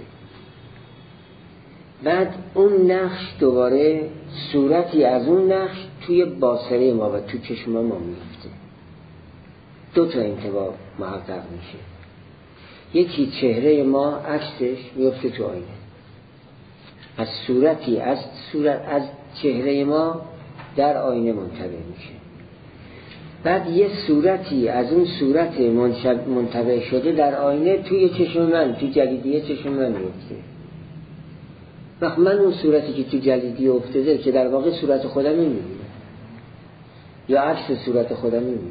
بعد اون نقش دوباره صورتی از اون نقش توی باصره ما و تو چشم ما میفته. دو تا انطباع محقق میشه. یکی چهره ما عکسش میفته تو آینه، از صورتی از چهره ما در آینه منطبع میشه. بعد یه صورتی از اون صورت منطبع شده در آینه توی چشم من، تو جلیدیه چشم من میفته. وقت من اون صورتی که تو جلیدیه افتاده که در واقع صورت خودم نمیبینم یا عکس صورت خودم نمیبینم.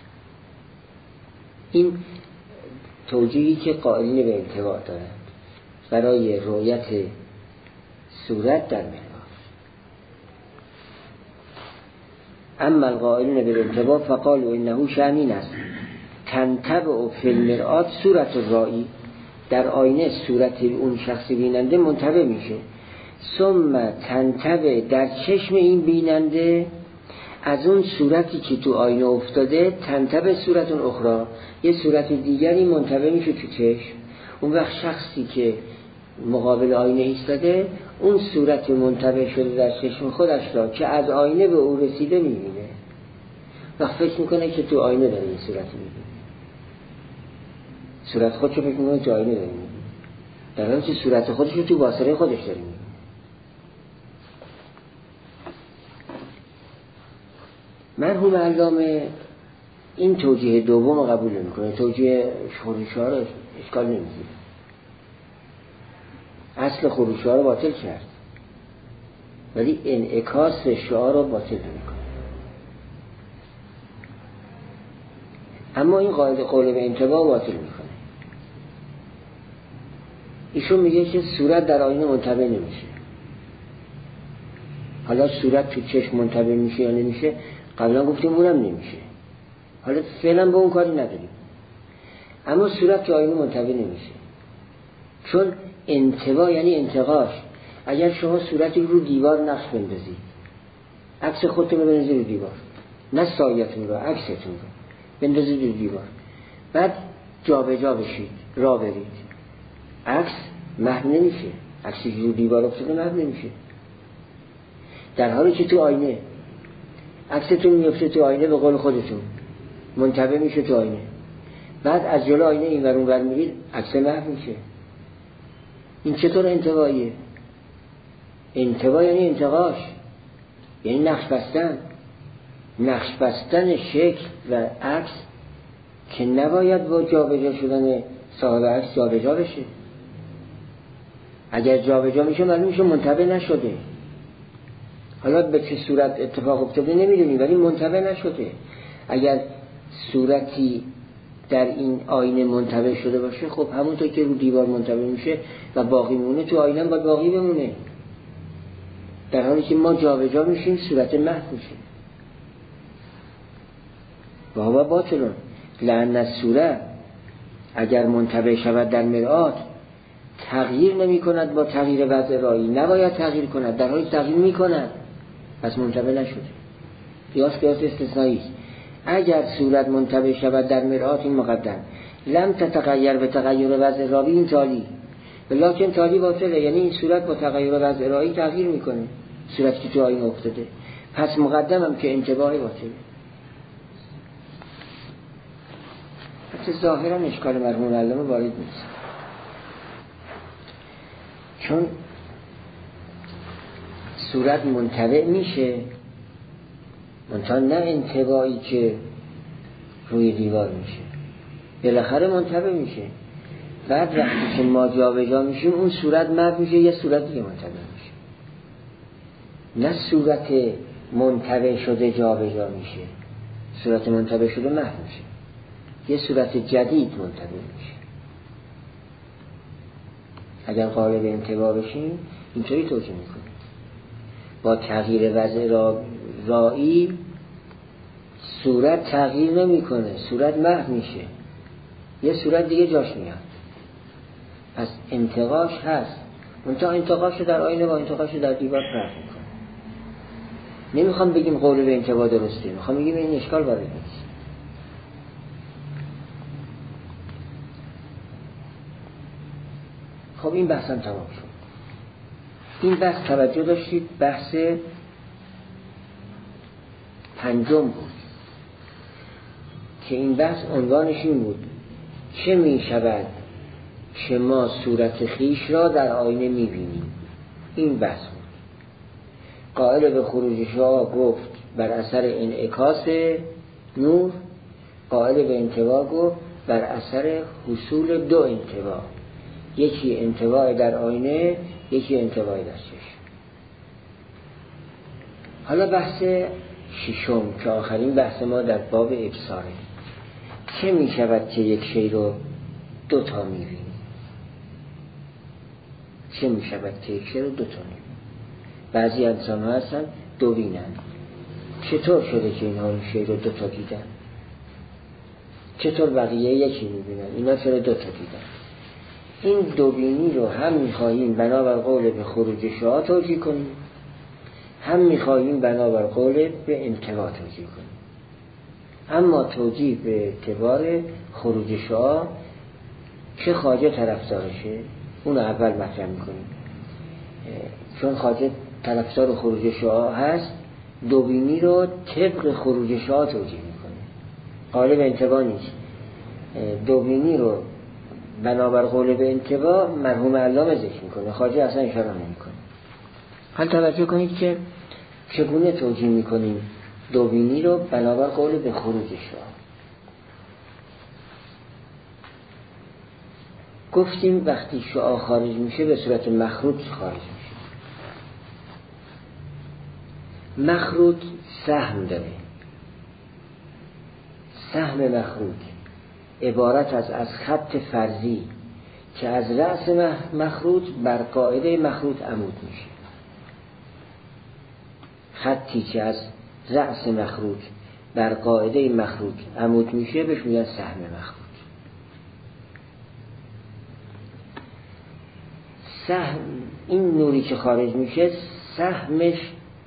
این توجیهی که قائلین به انطباع دارند برای رؤیت صورت در مرآت. اما القائلین به انطباع فقالوا انه شأن است تنطبع فی المرآت صورت الرائی، در آینه صورت اون شخص بیننده منطبع میشه، ثم تنطبع در چشم این بیننده از اون صورتی که تو آینه افتاده، تنطبع صورت اخرى، یه صورت دیگری منطبع میشه تو چشم. اون وقت شخصی که مقابل آینه ایستاده، اون صورت منطبع شده در چشم خودش را که از آینه به او رسیده میبینه و فکر میکنه که تو آینه داره این صورت میبینه، صورت خودشو فکر میکنه تو آینه داره میبینه، در حالی که صورت خودش رو تو باصره خودش داره میبینه. مرحوم علامه این توجیه دوم قبول نمیکنه، توجیه خروش‌ها رو اشکال نمیگیره، اصل خروش‌ها رو باطل کرد ولی انعکاس شعار رو باطل نمیکنه. اما این قاعده قول به انتباه باطل میکنه. ایشون میگه که صورت در آینه منطبع نمیشه. حالا صورت تو چشم منطبع میشه یا نمیشه قبلا گفتیم اونم نمیشه، حالا فعلا به اون کاری نداریم. اما صورت تو آینه منطبع نمیشه چون انطباع یعنی انتقاش. اگر شما صورتی رو دیوار نقش بندازید، عکس خودتون رو بندازید رو دیوار، نه سایتون رو، عکستون رو بندازید رو دیوار، بعد جا به جا بشید راه برید، عکس محو نمیشه، عکسی رو دیوار افتاده محو نمیشه. در حالی که تو آینه عکستون میفته تو آینه، به قول خودتون منطبع میشه تو آینه، بعد از جلو آینه این ور اون ور میرید عکس محو میشه. این چطور انطباعیه؟ انطباع یعنی انتقاش، یعنی نقش بستن. نقش بستن شکل و عکس که نباید با جابجا شدن صاحب عکس جابجا بشه. اگر جابجا میشه معلوم میشه منطبع نشده. حالا به چه صورت اتفاق افتاده نمیدونیم ولی منطبع نشده. اگر صورتی در این آینه منطبع شده باشه، خب همونطور که رو دیوار منطبع میشه و باقی میمونه، تو آینه باید باقی بمونه. در حالی که ما جابجا میشیم صورت محو میشه. و هوا باطلون لأن الصورت اگر منطبع شود در مرآت تغییر نمی کند با تغییر وضع رایی، نباید تغییر کند، در حالی تغییر می کند، پس منطبع نشده. قیاس استثنایی است. اگر صورت منطبع شود در مرآت این مقدم لم تتغیر به تغییر وضع رایی این تالی، لکن تالی باطله، یعنی این صورت با تغییر وضع رایی تغییر میکنه، صورت که تو آینه افتاده، پس مقدمم که انتباه باطله. حتی ظاهرا اشکال مرحوم علامه وارد نیست، چون صورت منطبع میشه منتها نه انطباعی که روی دیوار میشه، بالاخره منطبع میشه. بعد وقتی که ما جا به جا میشیم اون صورت محو میشه، یه صورت دیگه منطبع میشه، نه صورت منطبع شده جا به جا میشه، صورت منطبع شده محو میشه، یه صورت جدید منطبع میشه. اگر قالب انطباع بشیم اینطوری توجیه میکنیم، با تغییر وضع رایی صورت تغییر نمیکنه، صورت محو میشه، یه صورت دیگه جاش میاد. پس انتقاش هست، منتها انتقاش در آینه با انتقاش در دیوار فرق میکنه. نمیخوام بگیم قول به انطباع درسته، میخوام بگیم این اشکال وارد نیست. خب این بحثم تمام شد. این بحث توجه داشتید بحث پنجم بود که این بحث عنوانش این بود چه می شود که ما صورت خیش را در آینه می بینیم. این بحث بود. قائل به خروج شعاع گفت بر اثر انعکاس نور، قائل به انطباع گفت بر اثر حصول دو انطباع، یکی انطباع در آینه، یکی انطباع در چشم. حالا بحث ششم که آخرین بحث ما در باب ابصاره، چه می شود که یک شی رو دو تا می بینی؟ چه می شود که یک شی رو دو تا می بینی؟ بعضی انسان ها هستن دو بینن. چطور شده که اینها این شی رو دو تا دیدن؟ چطور بقیه یکی می بینن؟ اینا چرا دو تا دیدن؟ این دوبینی رو هم می‌خواهیم بنابر قول به خروج شعاع توجیه کنیم، هم می‌خواهیم بنابر قول به انطباع توجیه کنیم. اما توجیه به اعتبار خروج شعاع چه خواجه طرفدارشه اون اول مطرح میکنیم. چون خواجه طرفدار خروج شعاع هست، دوبینی رو طبق خروج شعاع توجیه میکنه، قالب انتباه نیست. دوبینی رو بنابر قالب انتباه مرحوم علامه ذکر میکنه، خواجه اصلا اشاره نمیکنه. حال توجه کنید که چگونه توجیه میکنیم دوبینی رو بنابر قالب خروج شعاع. گفتیم وقتی شعاع خارج میشه به صورت مخروط خارج میشه. مخروط سهم داره. سهم مخروط عبارت از خط فرضی که از رأس مخروط بر قاعده مخروط عمود میشه. خطی که از رأس مخروط بر قاعده مخروط عمود میشه بهش میگن سهم مخروط. سهم، این نوری که خارج میشه سهمش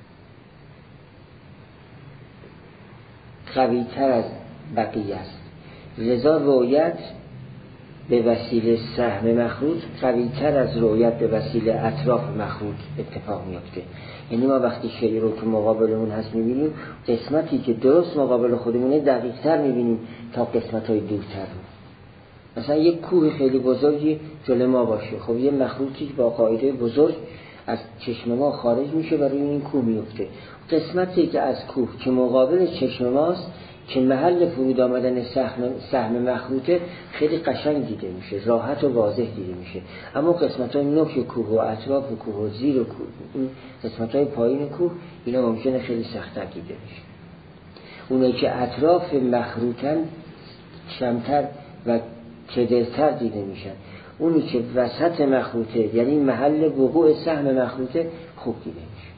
قوی تر از بقیه است، لذا رؤیت به وسیله سهم مخروط قوی تر از رؤیت به وسیله اطراف مخروط اتفاق میفته. یعنی ما وقتی شیء رو که مقابلمون هست میبینیم، قسمتی که درست مقابل خودمونه دقیق تر میبینیم تا قسمت های دورتر رو. مثلا یک کوه خیلی بزرگی جلوی ما باشه، خب یه مخروطی با قاعده بزرگ از چشم ما خارج میشه و روی این کوه میفته. قسمتی که از کوه که مقابل چشم ماست که محل فرود آمدن سهم مخروطه خیلی قشنگ دیده میشه، راحت و واضح دیده میشه. اما قسمت های نوک کوه و اطراف کوه و زیر کوه، این قسمت های پایین کوه، اینا ممکنه خیلی سخت‌تر دیده میشه. اونایی که اطراف مخروطن کمتر و کدرتر دیده میشن. اونی که وسط مخروطه یعنی محل وقوع سهم مخروطه خوب دیده میشه.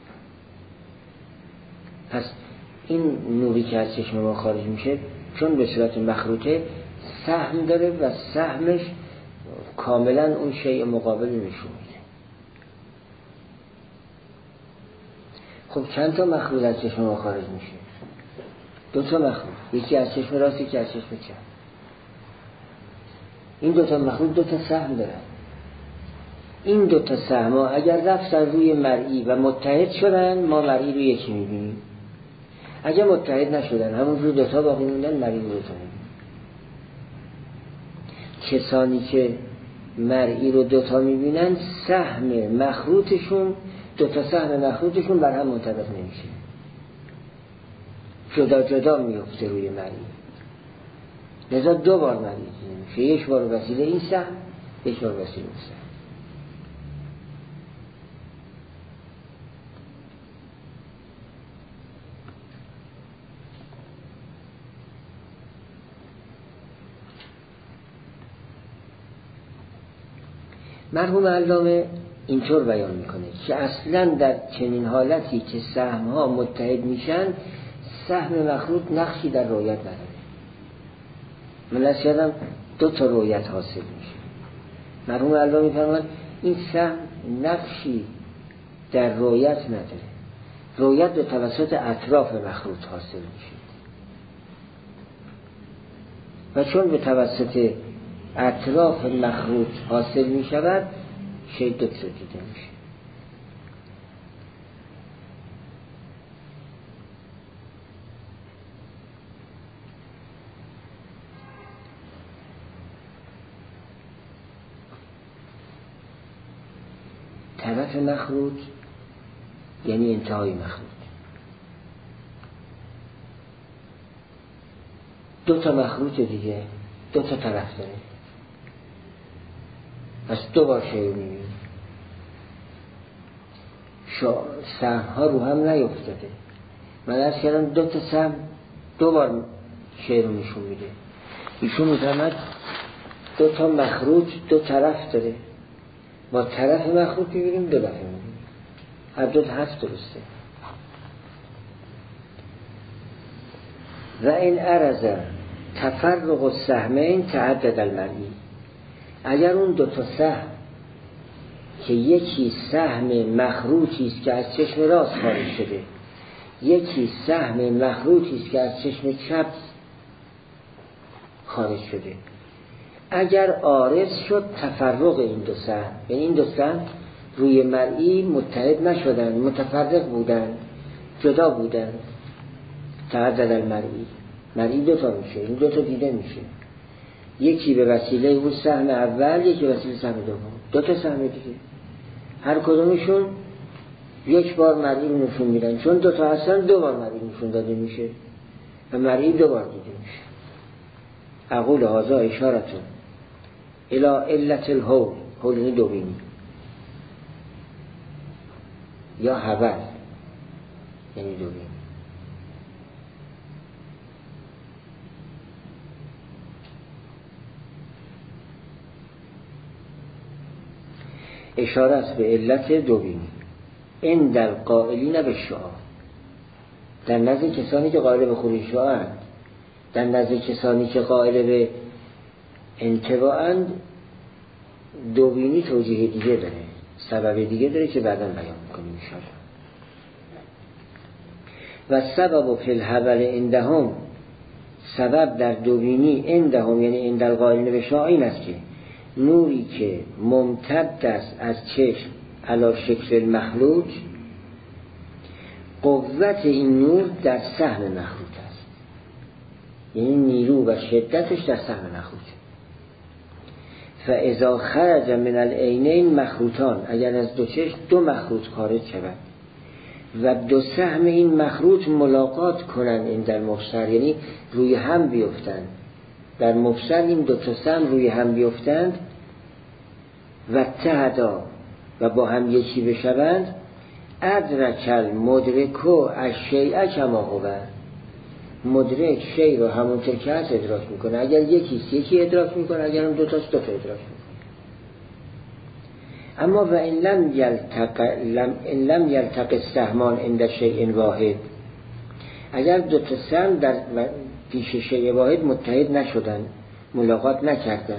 پس این نوری که از چشم ما خارج میشه چون به صورت مخروطه سهم داره و سهمش کاملا اون شیء مقابل نشون میده. خب چند تا مخروط از چشم ما خارج میشه؟ 2 تا مخروط، یکی از چشم راست، یکی از چشم چپ. این 2 تا مخروط 2 تا سهم دارن. این 2 تا سهم ها اگر رفتن روی مرئی و متحد شدن، ما مرئی رو یکی میبینیم. اگر متحد نشدن، همون رو 2 تا باقی موندن، مرئی رو 2 تا میبینیم. کسانی که مرئی رو 2 تا میبینن، سهم مخروطشون 2 تا سهم مخروطشون بر هم منطبق نمیشه، جدا جدا میفته روی مرئی. لذا 2 بار مرئی دیده میشه، یک بار وسیله این سهم، یک بار وسیله اون سهم. مرحوم علامه اینطور بیان میکنه که اصلا در چنین حالتی که سهم ها متحد میشن، سهم مخروط نقشی در رؤیت نداره. من اصلا 2 تا رؤیت حاصل میشه. مرحوم علامه میفرماید این سهم نقشی در رؤیت نداره، رؤیت به توسط اطراف مخروط حاصل میشه و چون به توسط اطراف مخروط حاصل می شود، شیء 2 تا دیده میشه. طرف مخروط یعنی انتهای مخروط. 2 تا مخروط دیگه 2 تا طرف داره، پس 2 بار شیء می‌بینیم. سهم ها رو هم نیفتاده. من از کردم 2 تا سهم 2 بار شیء رو نشون میده. ایشون می‌فرماید 2 تا مخروط 2 طرف داره، با طرف مخروط می‌بینیم 2 دفعه می‌بینیم. هر 2 هست درسته. و این عرض تفرق السهمین تعدد المرئی. اگر اون 2 تا سهم که یکی سهم مخروطی است که از چشم راست خارج شده، یکی سهم مخروطی است که از چشم چپ خارج شده، اگر عارض شد تفرق این دو سهم، یعنی این دو سهم روی مرئی متحد نشدن، متفرق بودن، جدا بودن. تعدد مرئی دو تا میشه، این دو تا دیده میشه، یکی به وسیله اون سهم اول، یکی به وسیله سهم دوم، دو تا سهم دیگه، هر کدومشون یک بار مرئی رو نشون میدن، چون دو تا هستن دو بار مرئی نشون داده میشه و مرئی دو بار دیده میشه. اقول هذا اشارتون الی علت الحول، حول یعنی دوبینی یا حبل یعنی دوبینی. اشاره است به علت دوبینی. این در قائلین به شعاع، در نزد کسانی که قائل به خروج شعاعند، در نزد کسانی که قائل به انطباعند، دوبینی توجیه دیگه داره، سبب دیگه داره که بعداً بیان میکنیم انشاءالله. و سبب فی الحبل عندهم، سبب در دوبینی عندهم یعنی عند القائلین به شعاع این است که نوری که ممتد است از چشم علی شکل المخلوق، قوت این نور در سهم مخلوق است، یعنی نیرو و شدتش در سهم مخلوق. فاذا خرج من العینین مخروطان، اگر از دو چشم دو مخروط خارج شود و دو سهم این مخروط ملاقات کنند این در مبصر، یعنی روی هم بیفتند، در مبصر این دو تا سهم روی هم بیفتند و اتحدا و با هم یکی بشوند، ادرک المدرک الشیء کما هو، مدرک شیء رو همونطور که هست ادراک میکنه، اگر یکیست یکی ادراک میکنه، اگر هم دو تاست دو تا ادراک میکنه. اما و ان لم یلتق السهمان عند شیء واحد، اگر دو تا سهم در پیش شیء واحد متحد نشدن، ملاقات نکردن،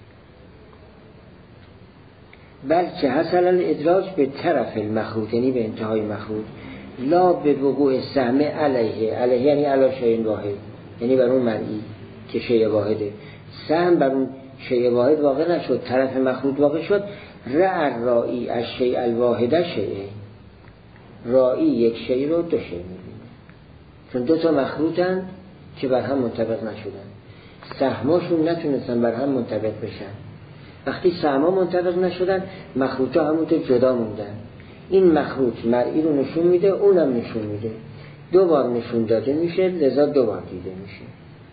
بلکه حصل الادراک به طرف المخروط یعنی به انتهای مخروط، لا به وقوع سهم علیه یعنی علی شیء واحد، یعنی بر اون مرئی که شیء واحده، سهم بر اون شیء واحد واقع نشد، طرف مخروط واقع شد. رأى الرائی الشیء الواحد شیء، رائی یک شیء رو دو شیء می‌بینه، چون دو تا مخروطن که بر هم منطبق نشدن، سهماشون نتونستن بر هم منطبق بشن. وقتی سهم‌ها منطبق نشدن، مخروط‌ها همونطور جدا موندن. این مخروط مرئی رو نشون میده، اونم نشون میده، دو بار نشون داده میشه، لذا دو بار دیده میشه.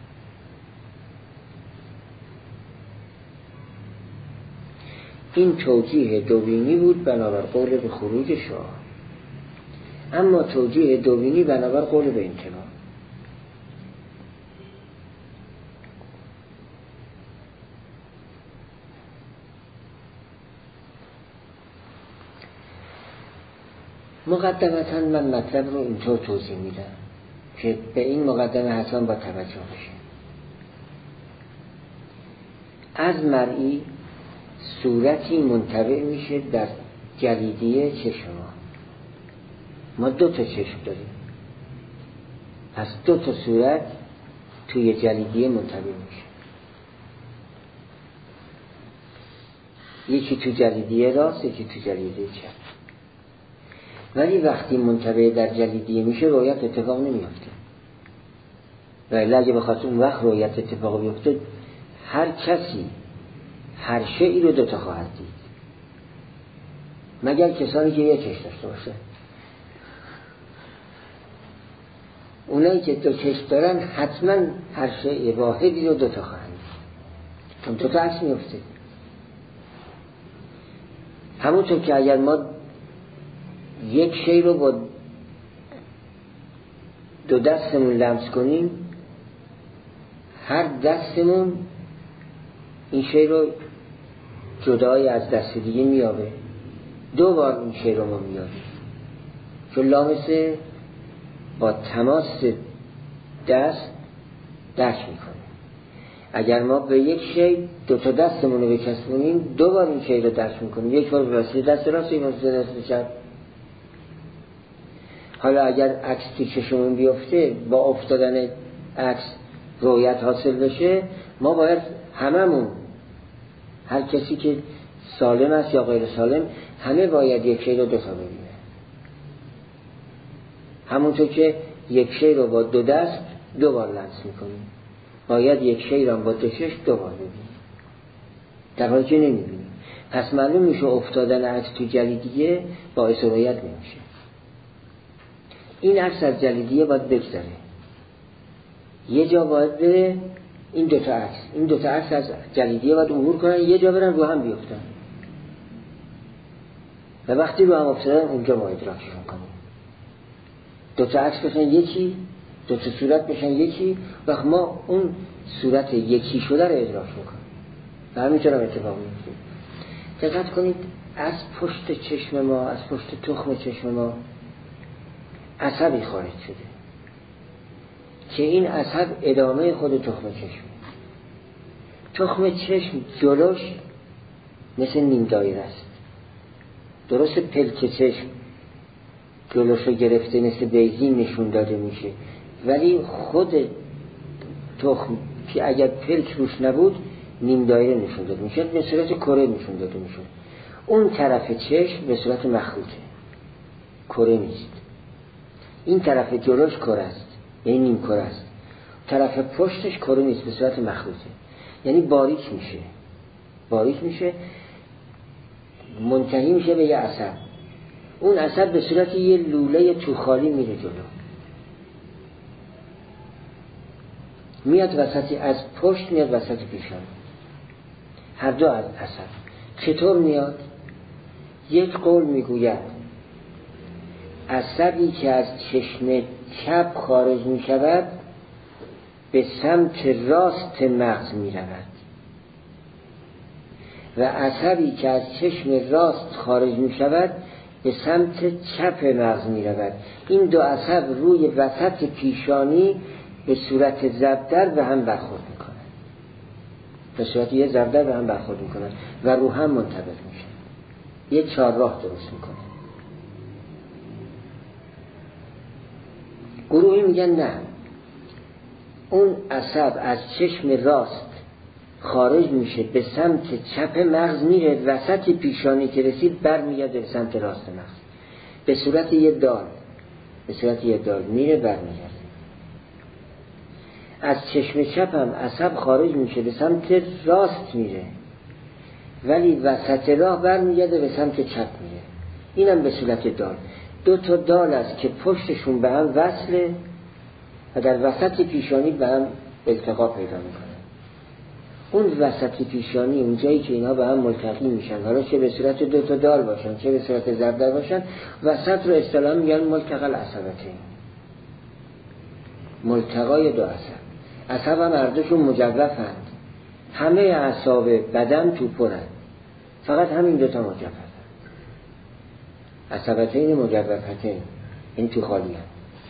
این توجیه دوبینی بود بنابر قول به خروج شعاع. اما توجیه دوبینی بنابر قول به انطباع. مقدمتاً من مطلب رو اینطور توضیح میدم که به این مقدمه حتما با توجه بشه. از مرئی صورتی منطبع میشه در جلیدیه چشم ما دو تا چشم داریم، پس دو تا صورت توی جلیدیه منطبع میشه، یکی تو جلیدیه راست یکی تو جلیدیه چپ. ولی وقتی منطبع در جلیدیه میشه رویت اتفاق نمیافته، ولی اگه بخواد اون وقت رویت اتفاق بیفته، هر کسی هر شیئی رو دوتا خواهد دید، مگر کسانی که یک چشم داشته باشه. اونایی که دو چشم دارن حتما هر شیء واحدی رو دوتا خواهند دید، چون دوتا عکس میفته. همونطور که اگر ما یک شی رو با دو دستمون لمس کنیم، هر دستمون این شی رو جدای از دست دیگه میابه، دو بار این شی رو ما میابیم، چون لامسه با تماس دست درک میکنه. اگر ما به یک شی دو تا دستمون رو بچسبونیم، دو بار این شی رو درک میکنیم، یک بار به وسیله دست راست، یک بار به وسیله دست چپ. حالا اگر عکس تو چشمون بیفته، با افتادن عکس رویت حاصل بشه، ما باید هممون هر کسی که سالم است یا غیر سالم همه باید یک شی رو دو تا ببینه. همونطور که یک شی رو با دو دست دو بار لمس میکنیم، باید یک شی رو با دو چشم دو بار ببینیم، در حالی که نمیبینیم. پس معلوم میشه افتادن عکس تو جلیدیه باعث رؤیت نمیشه. این عکس از جلیدیه باید بگذره، یه جا باید بره. این دوتا عکس از جلیدیه باید عبور کنن، یه جا برن رو هم بیفتن و وقتی رو هم افتادن اونجا ما ادراکشون کنیم. دوتا عکس بشن یکی، دوتا صورت بشن یکی، وقت ما اون صورت یکی شده رو ادراک میکنیم و همینطور هم اتفاق میفته. دقت کنید از پشت چشم ما، از پشت تخم چشم ما عصبی خارج شده که این عصب ادامه خود تخم چشم. تخم چشم جلوش مثل نیم دایره است. درست پلک چشم جلوش رو گرفته مثل بیضی نشون داده میشه، ولی خود تخم که اگر پلک روش نبود نیم دایره نشون داده میشه، به صورت کره نشون داده میشه. اون طرف چشم به صورت مخروطه، کره نیست. این طرف جلوش کره است، یعنی نیم کره است. طرف پشتش کره نیست، به صورت مخروطه، یعنی باریک میشه منتهی میشه به یه عصب. اون عصب به صورت یه لوله توخالی میره جلو، میاد وسطی، از پشت میاد وسط پیشانی، هر دو از عصب. چطور میاد؟ یک قول میگوید عصبی که از چشم چپ خارج میشود به سمت راست مغز میرود و عصبی که از چشم راست خارج میشود به سمت چپ مغز میرود. این دو عصب روی وسط پیشانی به صورت ضربدر به هم برخورد میکنن، به صورت یه ضربدر به هم برخورد میکنن و رو هم منطبق میشن، یه چهارراه درست میکنه. گروهی میگن نه، اون عصب از چشم راست خارج میشه به سمت چپ مغز میره، وسط پیشانی که رسید بر میگرده به سمت راست مغز به صورت یه دال میره بر میگرده. از چشم چپ هم عصب خارج میشه به سمت راست میره، ولی وسط راه بر میگرده به سمت چپ میره. اینم به صورت دال. دو تا دال است که پشتشون به هم وصله و در وسط پیشانی به هم التقا پیدا میکنه. اون وسط پیشانی، اون جایی که اینا به هم ملتقی میشن، حالا چه به صورت دو تا دال باشن چه به صورت ضربدر باشن، وسط رو اصطلاحاً میگن ملتقى العصبتین، ملتقای دو عصب. عصب هم اردوشون مجوفند، همه اعصاب بدن تو پرند، فقط همین دوتا مجوفند، عصبتین مجوفتین، این تو خالی هست.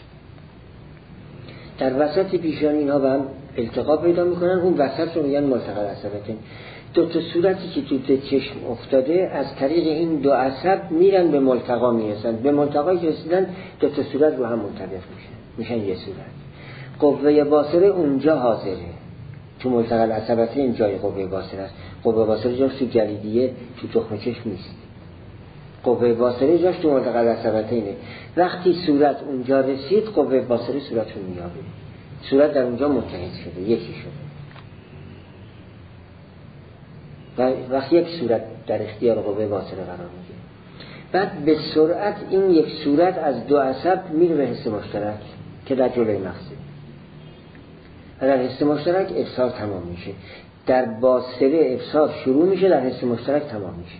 در وسط پیشانی اینا به هم التقا پیدا میکنن، اون وسط رو میگن ملتقى العصبتین. دو تا صورتی که تو چشم افتاده از طریق این دو عصب میرن به ملتقا میرسن، به ملتقایی که رسیدن دو تا صورت رو هم منطبق میشن یه صورت. قوه باصره اونجا حاضره، تو ملتقى العصبتین جای قوه باصره است. قوه باصره جاش تو جلیدیه، تو تخم چشم نیست. قوه باصره جاش تو ملتقى العصبتینه. وقتی صورت اونجا رسید قوه باصره صورت رو میابه، صورت در اونجا متحد شده، یکی شده. و وقتی یک صورت در اختیار قوه باصره قرار میگیره، بعد به سرعت این یک صورت از دو عصب میره به حس مشترک که در جلوی مغزه و در حس مشترک افسار تمام میشه. در باصره افسار شروع میشه، در حس مشترک تمام میشه،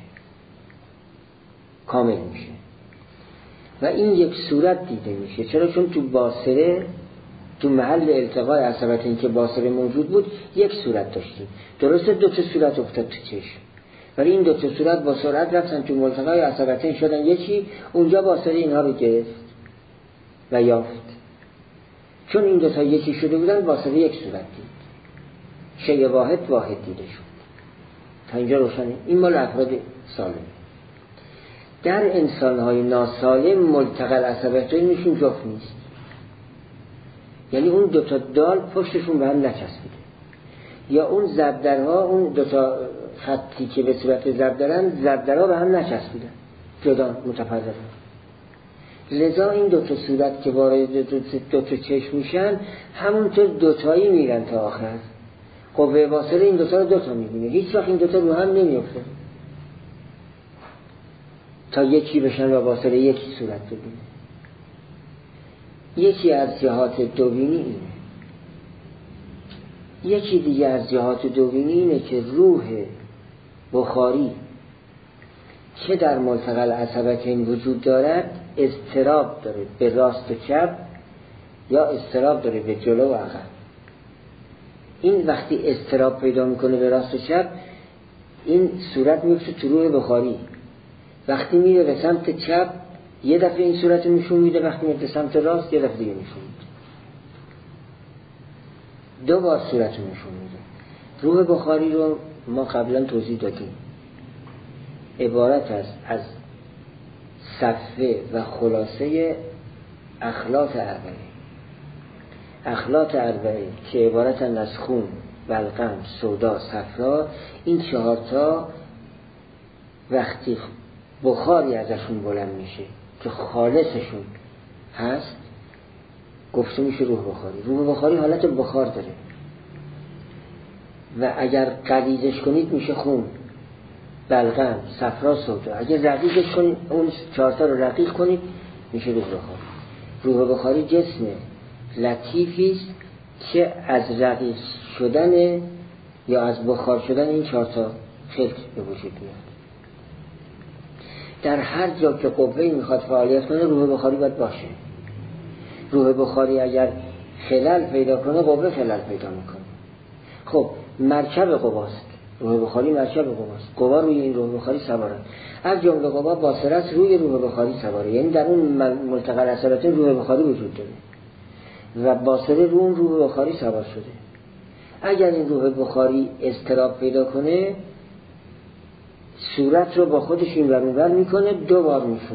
کامل میشه و این یک صورت دیده میشه. چرا؟ چون تو باصره، تو محل التقای عصبتین که باصره موجود بود یک صورت داشتیم، درسته دو تا صورت افتاد تو چشم، ولی این دو تا صورت با سرعت رفتن تو ملتقای عصبتین شدن یکی، اونجا باصره اینها رو گرفت و یافت. چون این دو تا یکی شده بودن باصره یک صورت دید، شیء واحد دیده شد. تا اینجا روشنه. این مال افراد سالم. در انسان‌های ناسالم ملتقى العصبتین نشون جفت نیست، یعنی اون دوتا دال پشتشون به هم نچسبیده، یا اون ضربدرها، اون دوتا خطی که به صورت ضرب دارن ضربدرها به هم نچسبیدن، جدا متفرقه. لذا این دو تا صورت که وارد دو تا چشم میشن همونطور دوتایی میرن تا آخر. قوه باصره این دوتا رو دوتا میبینه، هیچ وقت این دوتا رو هم نمیفته تا یکی بشن و باصره یکی صورت ببینه. یکی از جهات دوبینی اینه. یکی دیگه از جهات دوبینی اینه که روح بخاری که در ملتقى العصبتین وجود دارد اضطراب داره به راست و چپ یا اضطراب داره به جلو و عقب. این وقتی اضطراب پیدا میکنه به راست و چپ، این صورت میفته تو روح بخاری. وقتی میره به سمت چپ یه دفعه این صورت نشون میده، وقتی میره به سمت راست یه دفعه دیگه نشون میده، دو بار صورت نشون میده. روح بخاری رو ما قبلا توضیح دادیم، عبارت است از صفحه و خلاصه اخلاط اربعه. اخلاط اربعه که عبارتند از خون، بلغم، سودا، صفرا. این چهارتا وقتی بخاری ازشون بلند میشه که خالصشون هست گفته میشه روح بخاری. روح بخاری حالت بخار داره و اگر غلیظش کنید میشه خون، بلغم، صفرا، سودا. اگر رقیقش کنید، اون چهارتا رو رقیق کنید، میشه روح بخاری. روح بخاری جسم لطیفی است که از رقیق شدن یا از بخار شدن این چهارتا خلق به وجود میاد. در هر جا که قوه‌ای میخواد فعالیت کنه روح بخاری باید باشه. روح بخاری اگر خلل پیدا کنه قوه خلل پیدا میکنه. خب مرکب قواست، روح بخاری مرکب قواست. قوا روی این روح بخاری سواره. از جمله قوا باصره است روی روح بخاری سواره، یعنی در اون ملتقى العصبتین روح بخاری وجود داره و باصره رو اون روح بخاری سوار شده. اگر این روح بخاری اضطراب پیدا کنه صورت رو با خودش این ور میکنه، دو بار نشون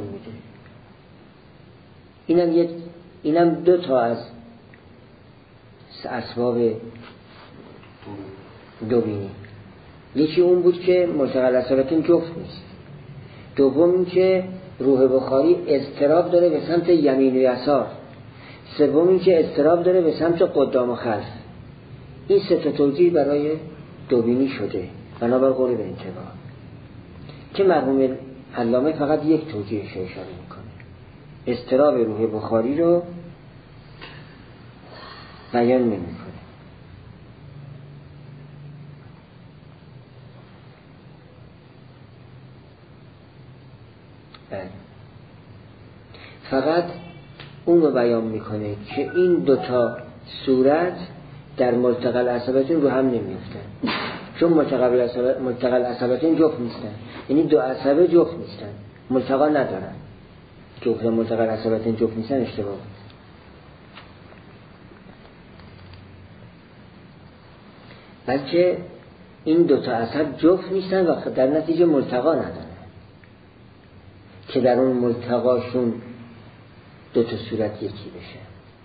میده. اینم دو تا از اسباب دوبینی. یکی اون بود که ملتقى العصبتین جفت نیست. دوم این که روح بخاری اضطراب داره به سمت یمین و یسار. سوم این که اضطراب داره به سمت قدام و خلف. این سه تا توجیه برای دوبینی شده بنابر قول به انتباه که مرحوم علامه فقط یک توجیهش اشاره میکنه. اضطراب روح بخاری رو بیان نمیکنه. فقط اون رو بیان میکنه که این دوتا صورت در ملتقى العصبتین رو هم نمیفتن، چون ملتقى العصبتین جفت نیستن، یعنی دو عصبه جفت نیستن، ملتقى ندارن. جفت ملتقى العصبتین جفت نیستن اشتباه. بلکه این دوتا عصب جفت نیستن و در نتیجه ملتقى ندارن که در اون ملتقاشون دو تا صورت یکی بشه.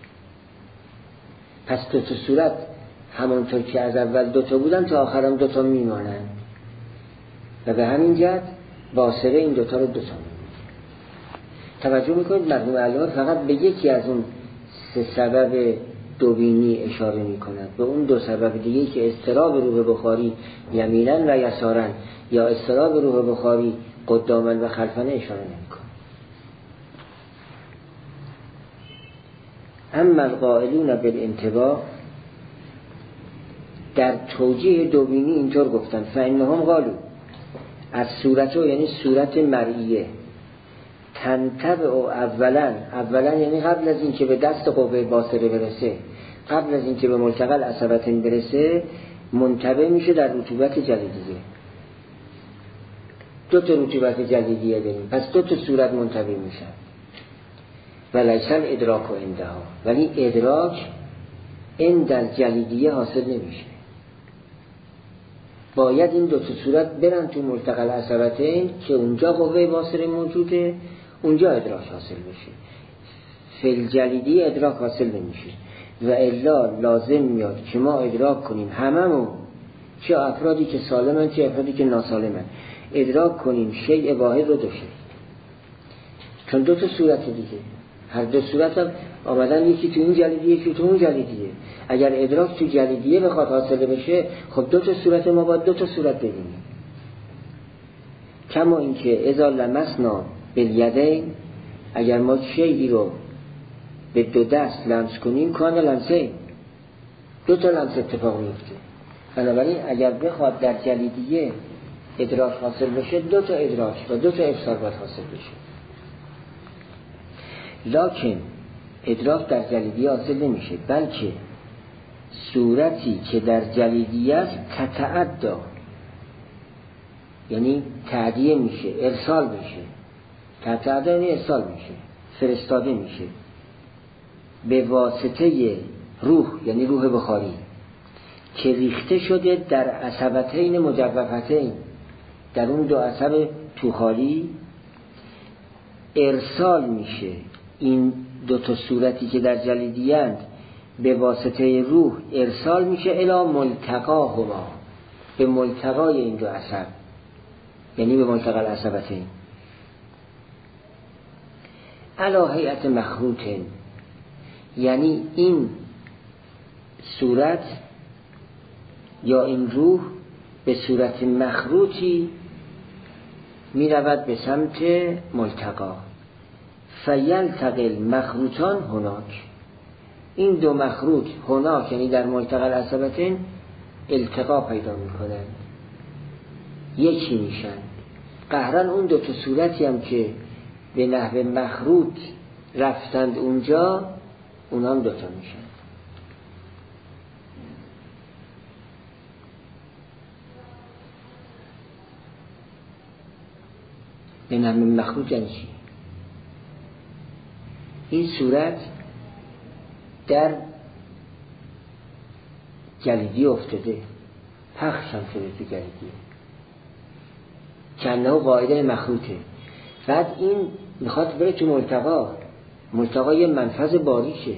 پس دو تا صورت همونطور که از اول دو تا بودن تا آخر هم دو تا میمانن و به همین جهت باصره این دو تا رو دو تا میمونه. توجه میکنید مرحوم علامه فقط به یکی از اون سه سبب دوبینی اشاره میکنند، به اون دو سبب دیگه که اضطراب روح بخاری یمیناً و یساراً یا اضطراب روح بخاری قداماً و خلفاً اشاره نمیکنه. اما القائلون بالانتباه در توجیه دوبینی اینطور گفتن فانهم قالوا از صورتو یعنی صورت مرئیه تنتبع اولا یعنی قبل از این که به دست قوه باصره برسه، قبل از این که به ملتقى العصبتین برسه منتبع میشه در رطوبت جلیدیه. دو تا رطوبت جلیدیه داریم، پس دو تا صورت منتبع میشن. ولیس الادراک و عندها، ولی ادراک عند الجلیدیه حاصل نمیشه. باید این دو تا صورت برن تو ملتقى العصبتین که اونجا قوه باصره موجوده، اونجا ادراک حاصل بشه. فی الجلیدیه ادراک حاصل نمیشه و الا لازم میاد که ما ادراک کنیم هممون چه افرادی که سالمن چه افرادی که ناسالمن، ادراک کنیم شیء واحد رو دو شیء. چون دو تا صورت دیگه، هر دو صورت هم آمدن، یکی تو این جلیدیه یکی تو اون جلیدیه. اگر ادراک تو جلیدیه بخواد حاصل بشه، خب دو تا صورت ما باید دو تا صورت ببینیم. کما اینکه اذا لمسنا بالیدین، اگر ما شیئی رو به دو دست لمس کنیم کان لمسه، دو تا لمس اتفاق میفته. بنابراین اگر بخواد در جلیدیه ادراک حاصل بشه، دو تا ادراک و دو تا ابصار باید حاصل بشه. لکن ادراک در جلیدیه حاصل نمیشه، بلکه صورتی که در جلیدیه است تتعدا، یعنی تعدیه میشه، ارسال میشه. تتعدا یعنی ارسال میشه، فرستاده میشه به واسطه روح، یعنی روح بخاری که ریخته شده در عصبتین مجوفتین، در اون دو عصب توخالی ارسال میشه. این دو تا صورتی که در جلیدیه اند به واسطه روح ارسال میشه الی ملتقاهما، به ملتقای این دو عصب، یعنی به ملتقى العصبتین. علی هیئت مخروط، یعنی این صورت یا این روح به صورت مخروطی می رود به سمت ملتقا. فیلتقی المخروطان هناک، این دو مخروط هناک یعنی در ملتقى العصبتین التقا پیدا می کنند، یکی میشن. قهرن اون دو تا صورتی هم که به نحو مخروط رفتند اونجا، اونا هم دوتا میشن. به نحو مخروط یعنی چی؟ این صورت در جلیدی افتاده، پخش هم شده تو جلیدی، کنه و قاعده مخروطه. بعد این میخواد بره تو ملتقا. ملتقا یه منفذ باریکه،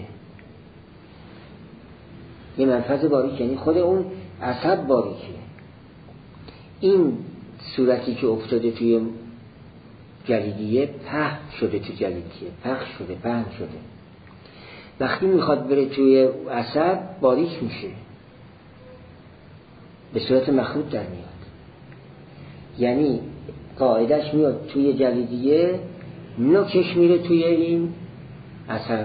یه منفذ باریکه، یعنی خود اون عصب باریکه. این صورتی که افتاده توی جلیدیه پخش شده تو جلیدیه، پخش شده، پهن شده. وقتی میخواد بره توی عصب باریک میشه، به صورت مخروط در میاد. یعنی قاعدش میاد توی جلیدیه، نوکش میره توی این عصب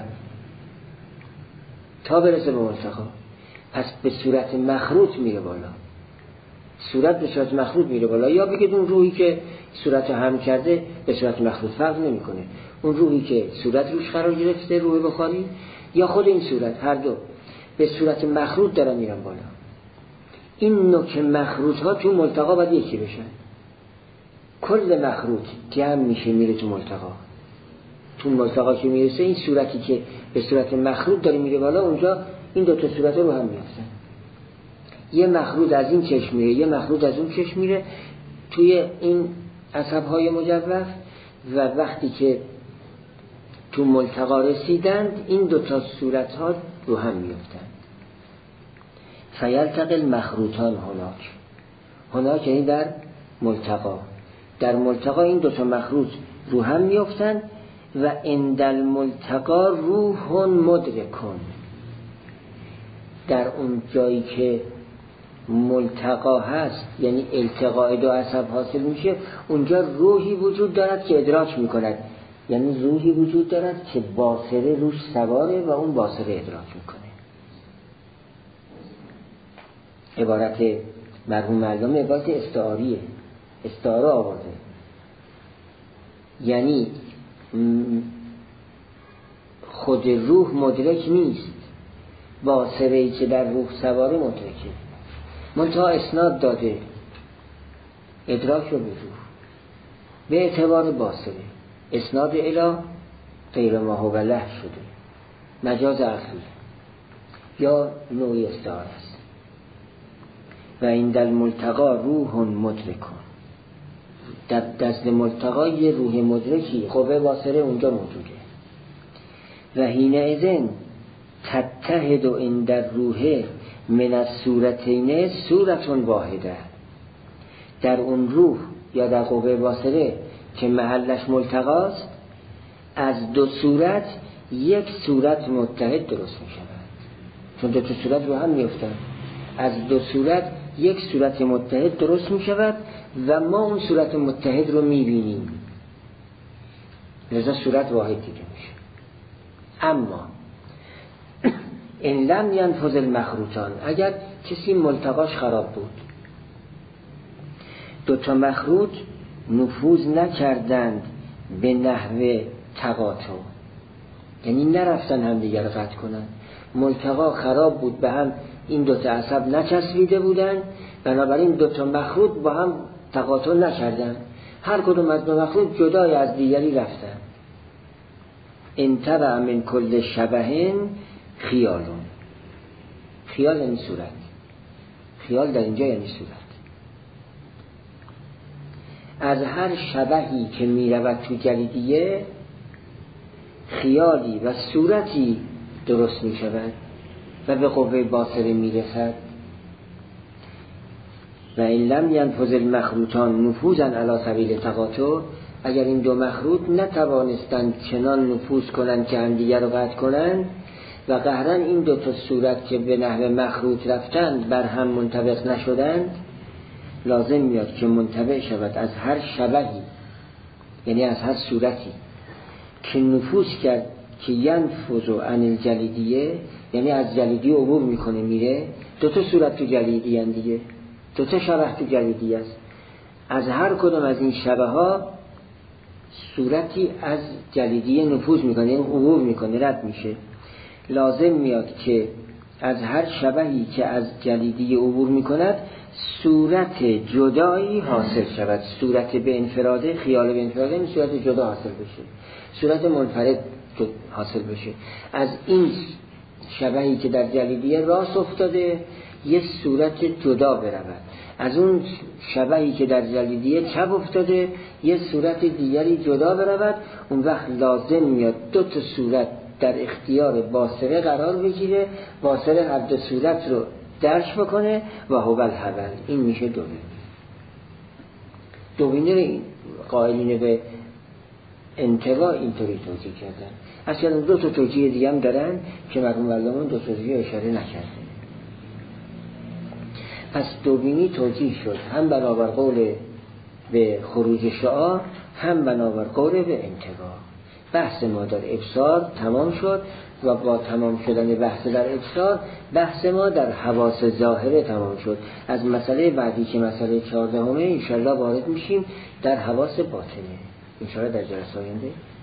تا برسه به ملتقا. پس به صورت مخروط میره بالا، صورت به صورت مخروط میره بالا. یا بگید اون روحی که صورت هم کرده به صورت مخروط فرق نمیکنه، اون روحی که صورت روش قرار گرفته، روح بخاری، یا خود این صورت، هر دو به صورت مخروط دارن میرن بالا. این نوک مخروط ها تو ملتقا باید یکی بشن. کل مخروط جمع میشه میره تو ملتقا. تو ملتقا که میرسه، این صورتی که به صورت مخروط داره میره بالا، اونجا این دو تا صورت رو هم میفتن. یه مخروط از این چشم میره، یه مخروط از اون چشم میره توی این عصبهای مجوف، و وقتی که تو ملتقا رسیدند این دو تا صورت ها رو هم میفتن. فیلتقی المخروطان هناک یعنی در ملتقا. در ملتقا این دو تا مخروط رو هم میفتن. و عند الملتقا روح مدرکون، در اون جایی که ملتقا هست، یعنی التقاء دو عصب حاصل میشه، اونجا روحی وجود دارد که ادراک میکند، یعنی روحی وجود دارد که باصره روش سواره و اون باصره ادراک میکنه. عبارت مرحوم علامه عبارت استعاریه، استعاره آورده، یعنی خود روح مدرک نیست، باصره‌ای که در روح سواره مدرکه. منتها اسناد داده ادراک رو به روح به اعتبار باصره، اسناد الی غیر ما هو له شده، مجاز عقلی یا نوعی استعاره است. و عند الملتقا روح مدرکون، در دست ملتقا یه روح مدرکی قوه باصره اونجا موجوده. و حینئذ تتحد عند الروح من الصورتین صورت واحده، در اون روح یا در قوه باصره که محلش ملتقاست، از دو صورت یک صورت متحد درست می شود، چون دو صورت رو هم میفتن، از دو صورت یک صورت متحد درست می شود و ما اون صورت متحد رو می بینیم، لذا صورت واحد دیده میشه. اما این لم ینفذ المخروطان، اگر کسی ملتقاش خراب بود، دوتا مخروط نفوذ نکردند به نحو تقاطع، یعنی نرفتن هم دیگر رو قطع کنن، ملتقا خراب بود، به هم این دوتا عصب نچسبیده بودن، بنابراین دوتا مخروط با هم تقاطع نکردن، هر کدوم از دو مخروط جدای از دیگری رفتن. انتبع من کل شبهن خیالون، خیال یعنی صورت، خیال در اینجا یعنی صورت. از هر شبهی که می رود تو جلیدیه خیالی و صورتی درست می شود و به قوه باصره می رسد. و این لم ینفذ المخروطان نفوذا علی سبیل تقاطع، اگر این دو مخروط نتوانستند چنان نفوذ کنند که همدیگر رو قطع کنند و قهرا این دو تا صورت که به نحو مخروط رفتند بر هم منطبق نشدند، لازم میاد که منطبق شود از هر شبهی، یعنی از هر صورتی که نفوذ کرد که ینفذ عن الجلیدیه، یعنی از جلیدی عبور میکنه میره. دو تا صورت تو جلیدی هست دیگه، دو تا شبه تو جلیدی است، از هر کدوم از این شبه ها صورتی از جلیدی نفوذ میکنه، یعنی عبور میکنه، رد میشه. لازم میاد که از هر شبهی که از جلیدی عبور میکند صورت جدایی حاصل شود، صورت به انفراده، خیال به انفراده، این صورت جدا حاصل بشه، صورت منفرد حاصل بشه. از این شبهی که در جلیدیه راست افتاده یک صورت جدا برود، از اون شبهی که در جلیدیه چپ افتاده یک صورت دیگری جدا برود. اون وقت لازم میاد دو تا صورت در اختیار باصره قرار بگیره، باصره هر دو صورت رو درش بکنه و هو الحبل، این میشه دوبینه. دوبینه قائلین به انتوا اینطوری توجیه کردن. اصلا دو تا توجیه دیگه هم دارن که مرحوم علامه دو توجیه اشاره نکرده. پس دوبینی توجیه شد هم بنابر قول به خروج شعاع، هم بنابر قول به انتوا. بحث ما در ابصار تمام شد و با تمام شدن بحث در ابصار، بحث ما در حواس ظاهره تمام شد. از مسئله بعدی که مسئله 14 انشالله وارد میشیم در حواس باطنه، انشالله در جلسه آینده.